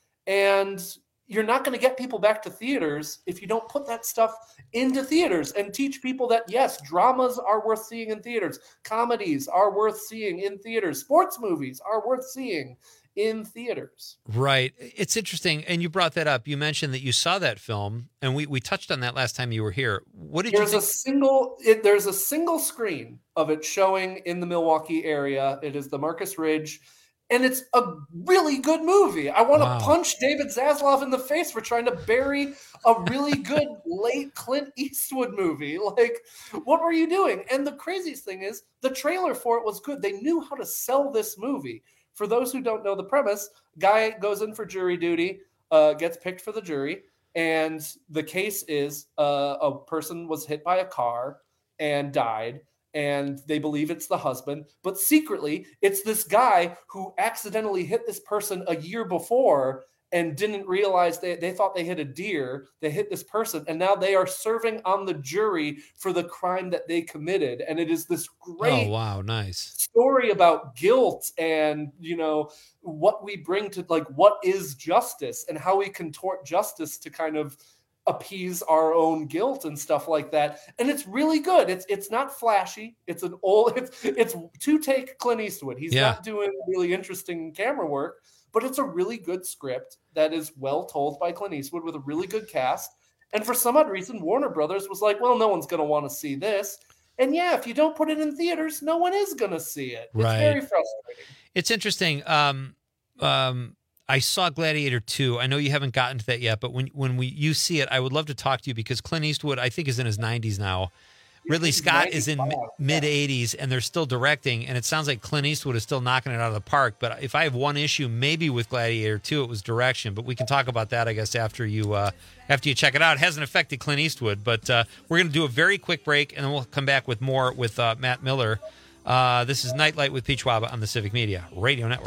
And you're not going to get people back to theaters if you don't put that stuff into theaters and teach people that, yes, dramas are worth seeing in theaters. Comedies are worth seeing in theaters. Sports movies are worth seeing in theaters. Right. It's interesting. And you brought that up. You mentioned that you saw that film, and we, we touched on that last time you were here. What did there's you a think? single it, there's a single screen of it showing in the Milwaukee area. It is the Marcus Ridge, and it's a really good movie. I want to Wow. punch David Zaslav in the face for trying to bury a really good late Clint Eastwood movie. Like, what were you doing? And the craziest thing is the trailer for it was good. They knew how to sell this movie. For those who don't know the premise, guy goes in for jury duty, uh, gets picked for the jury, and the case is uh, a person was hit by a car and died, and they believe it's the husband, but secretly it's this guy who accidentally hit this person a year before and didn't realize they, they thought they hit a deer. They hit this person, and now they are serving on the jury for the crime that they committed. And it is this great Oh, wow. Nice. story about guilt and, you know, what we bring to, like, what is justice and how we contort justice to kind of appease our own guilt and stuff like that. And it's really good. It's it's not flashy. It's an old, it's, it's to take Clint Eastwood. He's Yeah. not doing really interesting camera work, but it's a really good script that is well told by Clint Eastwood with a really good cast. And for some odd reason, Warner Brothers was like, well, no one's going to want to see this. And yeah, if you don't put it in theaters, no one is going to see it. It's Right. very frustrating. It's interesting. Um, um, I saw Gladiator two. I know you haven't gotten to that yet, but when when we you see it, I would love to talk to you, because Clint Eastwood, I think, is in his nineties now. Ridley He's Scott is in ninety-five, mid eighties, and they're still directing, and it sounds like Clint Eastwood is still knocking it out of the park. But if I have one issue, maybe with Gladiator two, it was direction. But we can talk about that, I guess, after you uh, after you check it out. It hasn't affected Clint Eastwood, but uh, we're going to do a very quick break, and then we'll come back with more with uh, Matt Miller. Uh, this is Nightlight with Pete Schwab on the Civic Media Radio Network.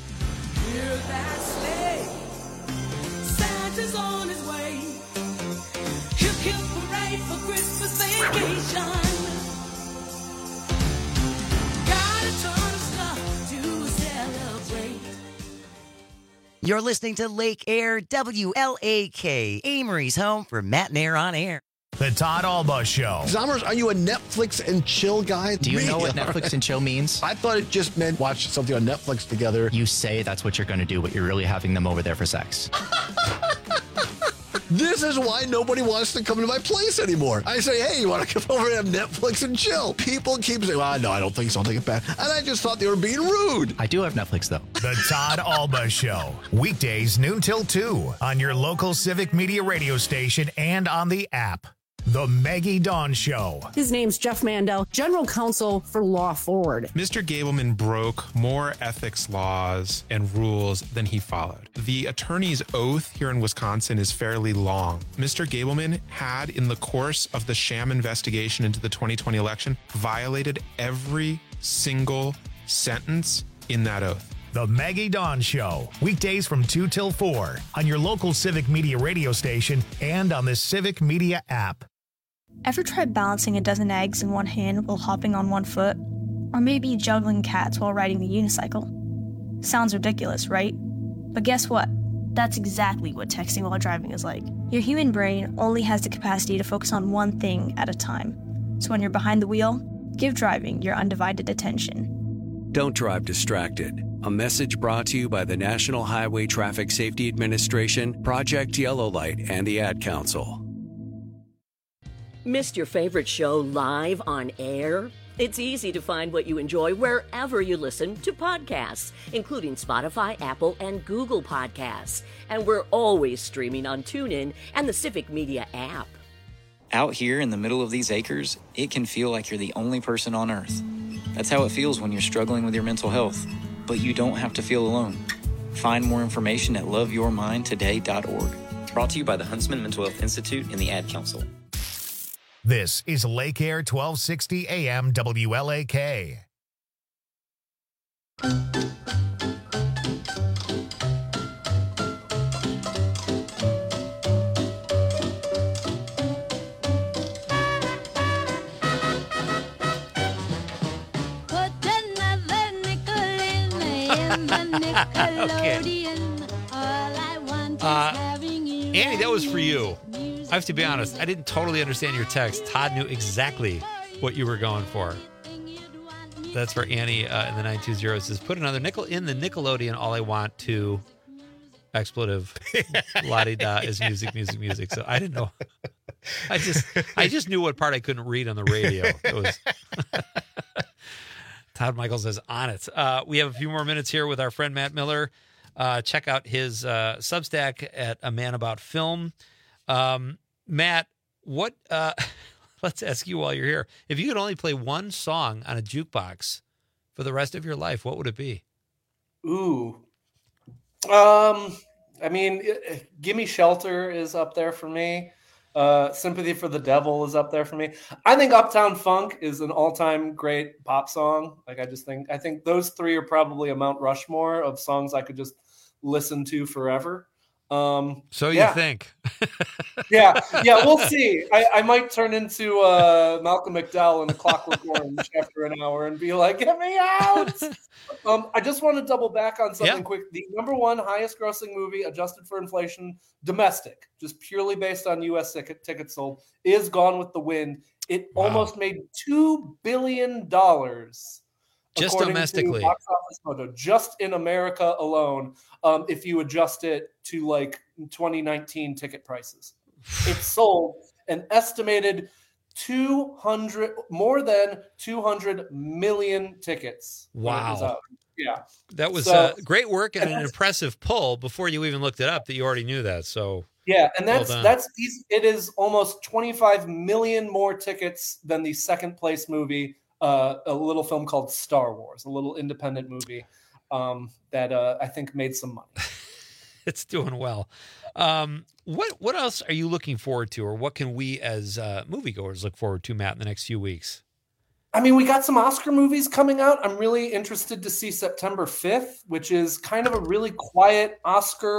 Hear that sleigh. Santa's on his way. Hip, hip, hooray for Christmas vacation. Got a ton of stuff to celebrate. You're listening to Lake Air W L A K, Amory's home for Matt and Air on Air. The Todd Alba Show. Zommers, are you a Netflix and chill guy? Do you Me, know what all Netflix right. and chill means? I thought it just meant watch something on Netflix together. You say that's what you're going to do, but you're really having them over there for sex. This is why nobody wants to come to my place anymore. I say, hey, you want to come over and have Netflix and chill? People keep saying, well, no, I don't think so. I'll take it back. And I just thought they were being rude. I do have Netflix, though. The Todd Alba Show. Weekdays noon till two on your local Civic Media radio station and on the app. The Maggie Dawn Show. His name's Jeff Mandel, General Counsel for Law Forward. Mister Gableman broke more ethics laws and rules than he followed. The attorney's oath here in Wisconsin is fairly long. Mister Gableman had, in the course of the sham investigation into the twenty twenty election, violated every single sentence in that oath. The Maggie Dawn Show. Weekdays from two till four on your local Civic Media radio station and on the Civic Media app. Ever tried balancing a dozen eggs in one hand while hopping on one foot? Or maybe juggling cats while riding the unicycle? Sounds ridiculous, right? But guess what? That's exactly what texting while driving is like. Your human brain only has the capacity to focus on one thing at a time. So when you're behind the wheel, give driving your undivided attention. Don't drive distracted. A message brought to you by the National Highway Traffic Safety Administration, Project Yellow Light, and the Ad Council. Missed your favorite show live on air? It's easy to find what you enjoy wherever you listen to podcasts, including Spotify, Apple, and Google Podcasts. And we're always streaming on TuneIn and the Civic Media app. Out here in the middle of these acres, it can feel like you're the only person on Earth. That's how it feels when you're struggling with your mental health. But you don't have to feel alone. Find more information at love your mind today dot org. Brought to you by the Huntsman Mental Health Institute and the Ad Council. This is Lake Air twelve sixty A M W L A K. Okay. Uh, Annie, that was for you. I have to be honest, I didn't totally understand your text. Todd knew exactly what you were going for. That's for Annie uh, in the nine two zero. Says, put another nickel in the Nickelodeon. All I want to expletive la-di-da is music, music, music. So I didn't know. I just I just knew what part I couldn't read on the radio. It was Todd Michaels is on it. Uh, we have a few more minutes here with our friend Matt Miller. Uh, check out his uh, Substack at A Man About Film. Um, Matt, what? Uh, let's ask you while you're here. If you could only play one song on a jukebox for the rest of your life, what would it be? Ooh. Um. I mean, Gimme Shelter is up there for me. Uh, Sympathy for the Devil is up there for me. I think Uptown Funk is an all-time great pop song. Like, I just think, I think those three are probably a Mount Rushmore of songs I could just listen to forever. Um, so yeah. you think? yeah, yeah, we'll see. I, I might turn into uh, Malcolm McDowell in A Clockwork Orange after an hour and be like, "Get me out!" um, I just want to double back on something yeah. quick. The number one highest-grossing movie, adjusted for inflation, domestic, just purely based on U S ticket, tickets sold, is Gone with the Wind. It wow. almost made two billion dollars. Just domestically. Box office photo, just in America alone, um, if you adjust it to like twenty nineteen ticket prices. It sold an estimated two hundred, more than two hundred million tickets. Wow. Yeah. That was so, uh, great work and, and an impressive pull before you even looked it up that you already knew that. So yeah, and that's well that's it is almost twenty-five million more tickets than the second place movie. Uh, a little film called Star Wars, a little independent movie um, that uh, I think made some money. It's doing well. Um, what what else are you looking forward to, or what can we as uh, moviegoers look forward to, Matt, in the next few weeks? I mean, we got some Oscar movies coming out. I'm really interested to see September fifth, which is kind of a really quiet Oscar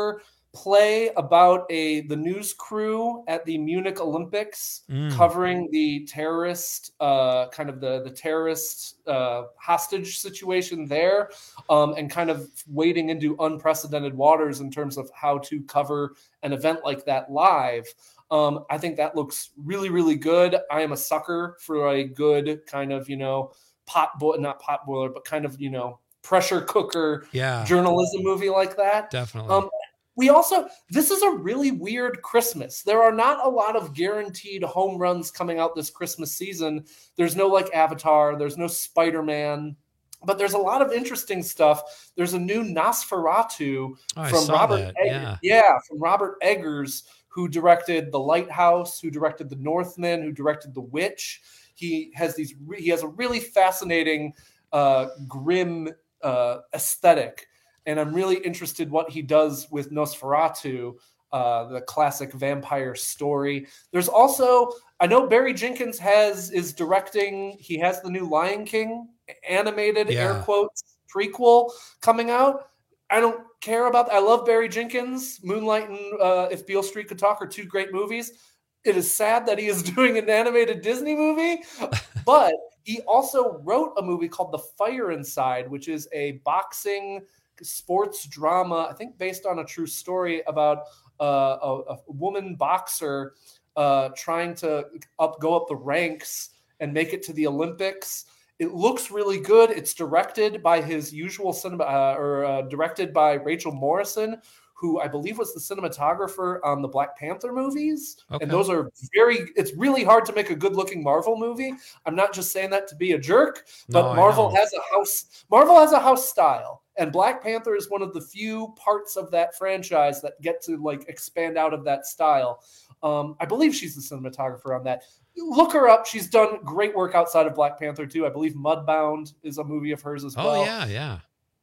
play about a the news crew at the Munich Olympics Mm. covering the terrorist uh, kind of the the terrorist uh, hostage situation there, um, and kind of wading into unprecedented waters in terms of how to cover an event like that live. Um, I think that looks really, really good. I am a sucker for a good kind of, you know, pot boil, not pot boiler, but kind of, you know, pressure cooker Yeah. journalism movie like that. Definitely. Um, we also, this is a really weird Christmas. There are not a lot of guaranteed home runs coming out this Christmas season. There's no like Avatar, there's no Spider-Man, but there's a lot of interesting stuff. There's a new Nosferatu Oh, I from saw Robert that, Eggers. yeah. Yeah, from Robert Eggers, who directed The Lighthouse, who directed The Northman, who directed The Witch. He has these. Re- he has a really fascinating, uh, grim uh, aesthetic, and I'm really interested what he does with Nosferatu, uh, the classic vampire story. There's also, I know Barry Jenkins has is directing. He has the new Lion King animated Yeah. air quotes prequel coming out. I don't care about that. I love Barry Jenkins. Moonlight and uh, If Beale Street Could Talk are two great movies. It is sad that he is doing an animated Disney movie, but he also wrote a movie called The Fire Inside, which is a boxing sports drama, I think based on a true story about uh, a, a woman boxer uh, trying to up go up the ranks and make it to the Olympics. It looks really good. It's directed by his usual cinema, uh, or uh, directed by Rachel Morrison, who I believe was the cinematographer on the Black Panther movies. Okay. And those are very, it's really hard to make a good looking Marvel movie. I'm not just saying that to be a jerk, but No, I Marvel know. has a house, Marvel has a house style. And Black Panther is one of the few parts of that franchise that get to like expand out of that style. Um, I believe she's the cinematographer on that. Look her up. She's done great work outside of Black Panther too. I believe Mudbound is a movie of hers as Oh, well. yeah, yeah.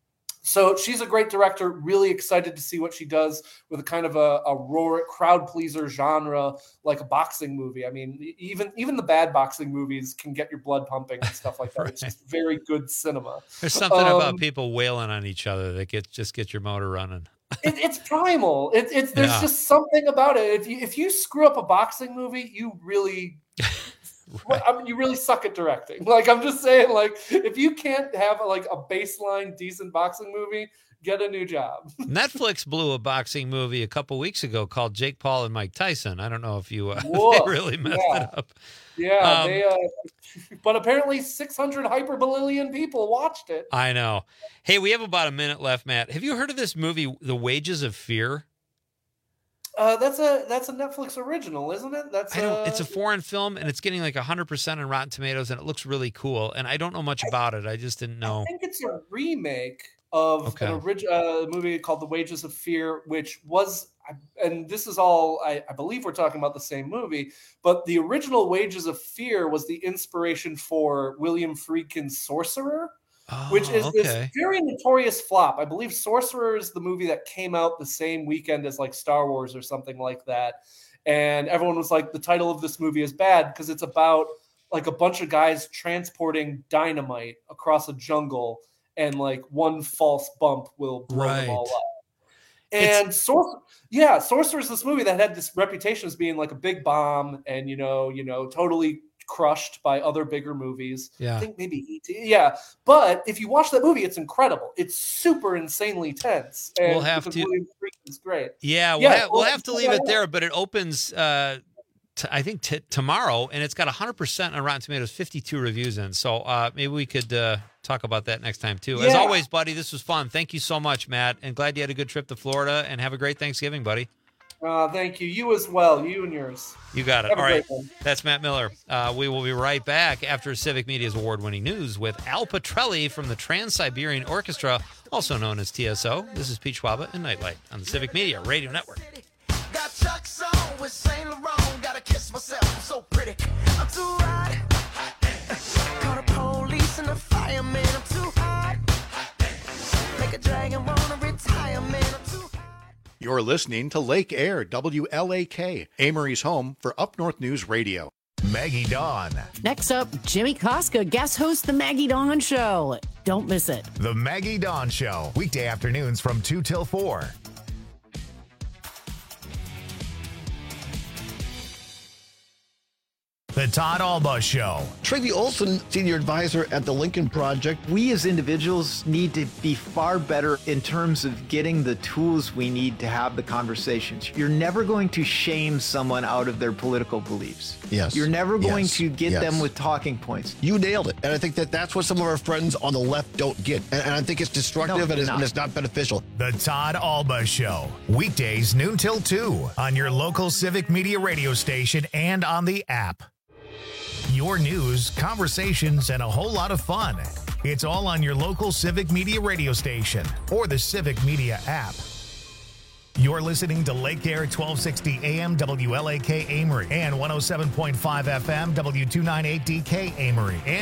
So she's a great director. Really excited to see what she does with a kind of a, a roar, crowd pleaser genre, like a boxing movie. I mean, e- even even the bad boxing movies can get your blood pumping and stuff like that. Right. It's just very good cinema. There's something Um, about people wailing on each other that gets just get your motor running. it, it's primal. It, it's there's Yeah. just something about it. If you if you screw up a boxing movie, you really. Well, I mean, you really suck at directing. Like I'm just saying, like if you can't have like a baseline decent boxing movie, get a new job. Netflix blew a boxing movie a couple weeks ago called Jake Paul and Mike Tyson. I don't know if you uh, Whoa, they really messed yeah. it up. Yeah, Um, they. Uh, but apparently, six hundred hyperbillion people watched it. I know. Hey, we have about a minute left, Matt. Have you heard of this movie, The Wages of Fear? Uh, that's a that's a Netflix original, isn't it? That's I don't. uh, It's a foreign film, and it's getting like one hundred percent on Rotten Tomatoes, and it looks really cool. And I don't know much about it. I just didn't know. I think it's a remake of Okay. an original uh, movie called The Wages of Fear, which was, and this is all, I, I believe we're talking about the same movie, but the original Wages of Fear was the inspiration for William Friedkin's Sorcerer, Oh, which is okay. this very notorious flop. I believe Sorcerer is the movie that came out the same weekend as like Star Wars or something like that. And everyone was like, the title of this movie is bad because it's about like a bunch of guys transporting dynamite across a jungle, and like one false bump will blow them all Right. up. And Sorcerer, yeah, Sorcerer is this movie that had this reputation as being like a big bomb, and you know, you know, totally crushed by other bigger movies. Yeah. I think maybe E T. Yeah, but if you watch that movie, it's incredible. It's super insanely tense. And We'll have because to- William Friedkin's great. Yeah, we'll, Yeah, have, we'll well, have to check leave that it out. there, but it opens, uh, t- I think, t- tomorrow, and it's got one hundred percent on Rotten Tomatoes, fifty-two reviews in. So uh, maybe we could uh, talk about that next time, too. As Yeah. always, buddy, this was fun. Thank you so much, Matt, and glad you had a good trip to Florida, and have a great Thanksgiving, buddy. Uh, thank you. You as well. You and yours. You got it. Have a All right. great one. That's Matt Miller. Uh, we will be right back after Civic Media's award-winning news with Al Petrelli from the Trans-Siberian Orchestra, also known as T S O. This is Pete Schwaba and Nightlight on the Civic Media Radio Network. Got Chuck's on with Saint Laurent. Gotta kiss myself, I'm so pretty. I'm too hot. Call the police and the fireman. I'm too hot. Make a dragon wanna retire, man. I'm too hot. You're listening to Lake Air, W L A K, Amory's home for Up North News Radio. Maggie Dawn. Next up, Jimmy Koska guest hosts The Maggie Dawn Show. Don't miss it. The Maggie Dawn Show. Weekday afternoons from two till four. The Todd Alba Show. Tracy Olson, senior advisor at the Lincoln Project. We as individuals need to be far better in terms of getting the tools we need to have the conversations. You're never going to shame someone out of their political beliefs. Yes. You're never going Yes. to get Yes. them with talking points. You nailed it. And I think that that's what some of our friends on the left don't get. And, and I think it's destructive No, and, it's, not. and it's not beneficial. The Todd Alba Show. Weekdays noon till two on your local Civic Media radio station and on the app. Your news, conversations, and a whole lot of fun. It's all on your local Civic Media radio station or the Civic Media app. You're listening to Lake Air twelve sixty A M W L A K Amory and one oh seven point five F M W two ninety-eight D K Amory. And